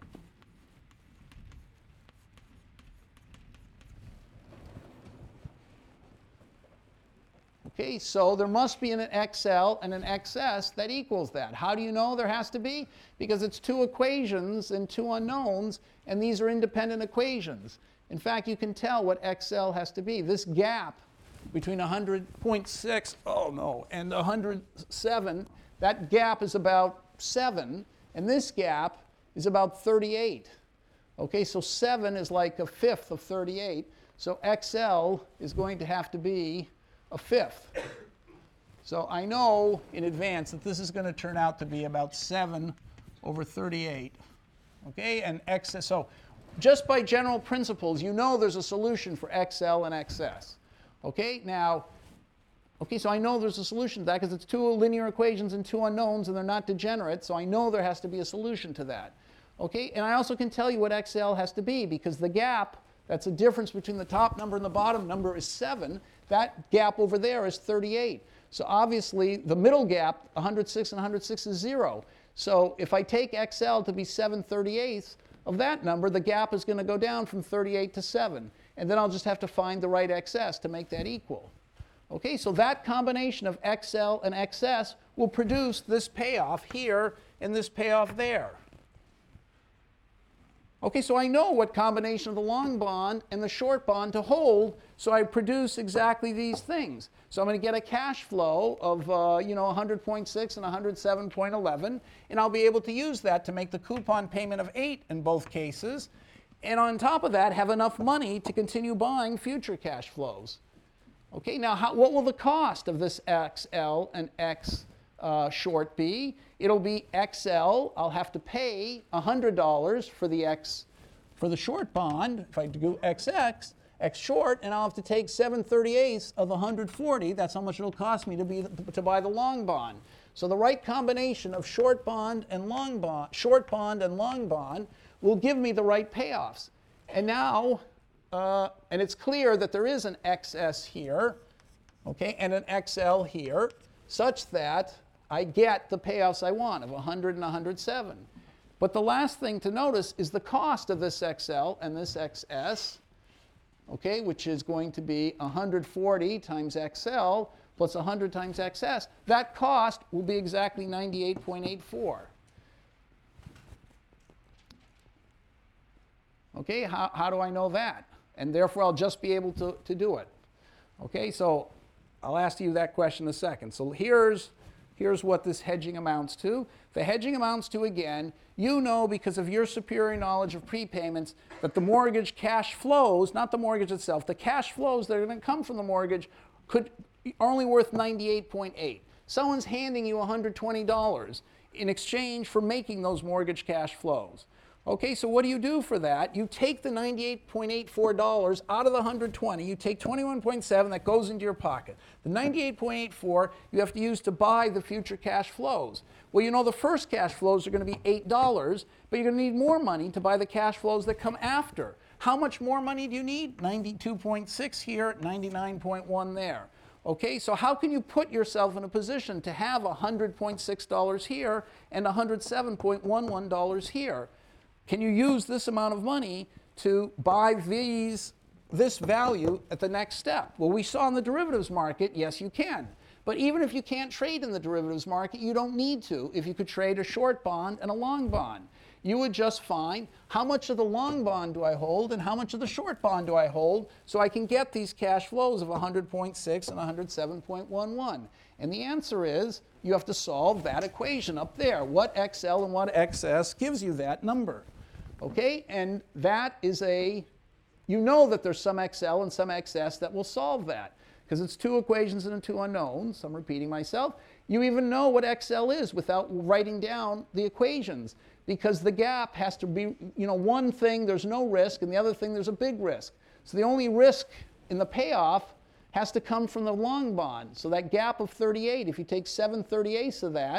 Okay, so there must be an XL and an XS that equals that. How do you know there has to be? Because it's two equations and two unknowns, and these are independent equations. In fact, you can tell what XL has to be. This gap between 100.6, and 107, that gap is about 7, and this gap is about 38. Okay, so 7 is like a fifth of 38, so XL is going to have to be a fifth. So I know in advance that this is going to turn out to be about 7 over 38. Okay, and XS, so just by general principles, you know there's a solution for XL and XS. Okay, now, so I know there's a solution to that because it's two linear equations and two unknowns and they're not degenerate, so I know there has to be a solution to that. Okay, and I also can tell you what XL has to be because the gap, that's the difference between the top number and the bottom number, is 7. That gap over there is 38. So obviously the middle gap, 106 and 106, is 0. So if I take XL to be 7/38 of that number, the gap is going to go down from 38 to 7. And then I'll just have to find the right XS to make that equal. Okay, so that combination of XL and XS will produce this payoff here and this payoff there. Okay, so I know what combination of the long bond and the short bond to hold, so I produce exactly these things. So I'm going to get a cash flow of 100.6 and 107.11, and I'll be able to use that to make the coupon payment of 8 in both cases, and on top of that have enough money to continue buying future cash flows. Okay, now what will the cost of this XL and X short be? It'll be XL. I'll have to pay $100 for the short bond if I do XX, X short, and I'll have to take 7/38 of 140. That's how much it'll cost me to buy the long bond. So the right combination of short bond and long bond will give me the right payoffs. And now, and it's clear that there is an XS here, okay, and an XL here, such that I get the payoffs I want of 100 and 107. But the last thing to notice is the cost of this XL and this XS, okay, which is going to be 140 times XL plus 100 times XS. That cost will be exactly 98.84. Okay, how do I know that? And therefore, I'll just be able to do it. Okay, so I'll ask you that question in a second. So here's what this hedging amounts to. The hedging amounts to, again, you know because of your superior knowledge of prepayments that the mortgage cash flows, not the mortgage itself, the cash flows that are going to come from the mortgage are only worth 98.8. Someone's handing you $120 in exchange for making those mortgage cash flows. Okay, so what do you do for that? You take the $98.84 out of the $120. You take 21.7 that goes into your pocket. The $98.84 you have to use to buy the future cash flows. Well, you know the first cash flows are going to be $8, but you're going to need more money to buy the cash flows that come after. How much more money do you need? 92.6 here, 99.1 there. Okay, so how can you put yourself in a position to have $100.6 here and $107.11 here? Can you use this amount of money to buy this value at the next step? Well, we saw in the derivatives market, yes, you can. But even if you can't trade in the derivatives market, you don't need to if you could trade a short bond and a long bond. You would just find how much of the long bond do I hold and how much of the short bond do I hold so I can get these cash flows of 100.6 and 107.11. And the answer is you have to solve that equation up there. What XL and what XS gives you that number? Okay, and that is you know that there's some XL and some XS that will solve that because it's two equations and two unknowns. I'm repeating myself. You even know what XL is without writing down the equations because the gap has to be, one thing there's no risk and the other thing there's a big risk. So the only risk in the payoff has to come from the long bond. So that gap of 38, if you take 7/38 of that,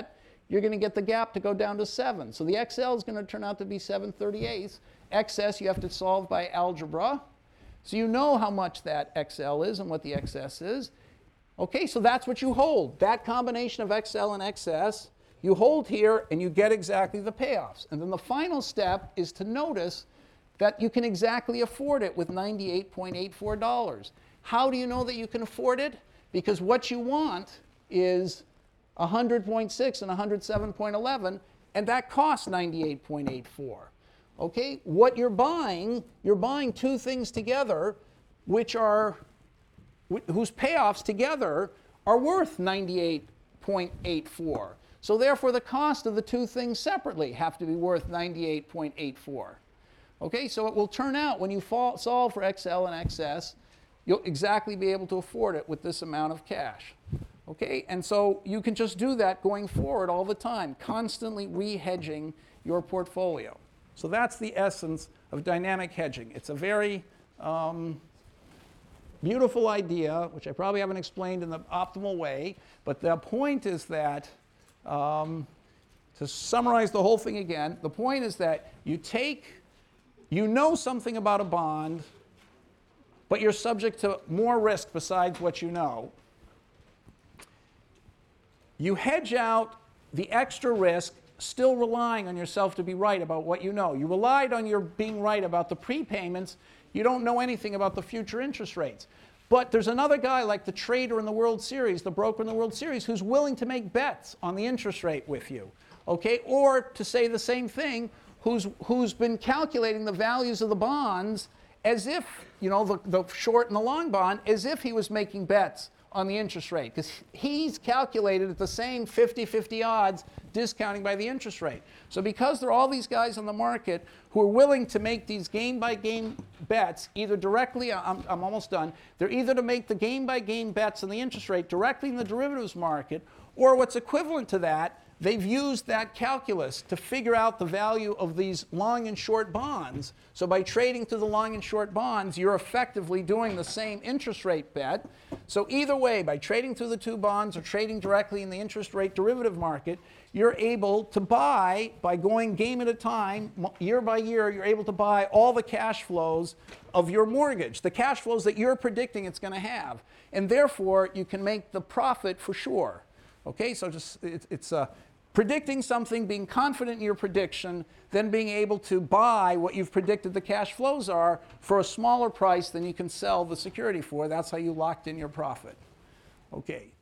you're going to get the gap to go down to 7. So the XL is going to turn out to be 7/38. Excess you have to solve by algebra. So you know how much that XL is and what the excess is. Okay, so that's what you hold. That combination of XL and excess, you hold here and you get exactly the payoffs. And then the final step is to notice that you can exactly afford it with $98.84. How do you know that you can afford it? Because what you want is 100.6 and 107.11, and that costs 98.84. Okay, what you're buying two things together, whose payoffs together are worth 98.84. So therefore, the cost of the two things separately have to be worth 98.84. Okay, so it will turn out when you solve for XL and XS, you'll exactly be able to afford it with this amount of cash. Okay, and so you can just do that going forward all the time, constantly re-hedging your portfolio. So that's the essence of dynamic hedging. It's a very beautiful idea, which I probably haven't explained in the optimal way, but the point is that, to summarize the whole thing again, the point is that you know something about a bond, but you're subject to more risk besides what you know. You hedge out the extra risk, still relying on yourself to be right about what you know. You relied on your being right about the prepayments. You don't know anything about the future interest rates. But there's another guy like the trader in the World Series, the broker in the World Series, who's willing to make bets on the interest rate with you. Okay? Or to say the same thing, who's been calculating the values of the bonds as if, the short and the long bond, as if he was making bets on the interest rate, because he's calculated at the same 50-50 odds, discounting by the interest rate. So because there are all these guys on the market who are willing to make these game-by-game bets, either directly, I'm almost done, they're either to make the game-by-game bets on the interest rate directly in the derivatives market, or what's equivalent to that, they've used that calculus to figure out the value of these long and short bonds. So by trading through the long and short bonds, you're effectively doing the same interest rate bet. So either way, by trading through the two bonds or trading directly in the interest rate derivative market, you're able to buy, by going game at a time, year by year, you're able to buy all the cash flows of your mortgage, the cash flows that you're predicting it's going to have. And therefore, you can make the profit for sure. Okay, so it's predicting something, being confident in your prediction, then being able to buy what you've predicted the cash flows are for a smaller price than you can sell the security for. That's how you locked in your profit. Okay.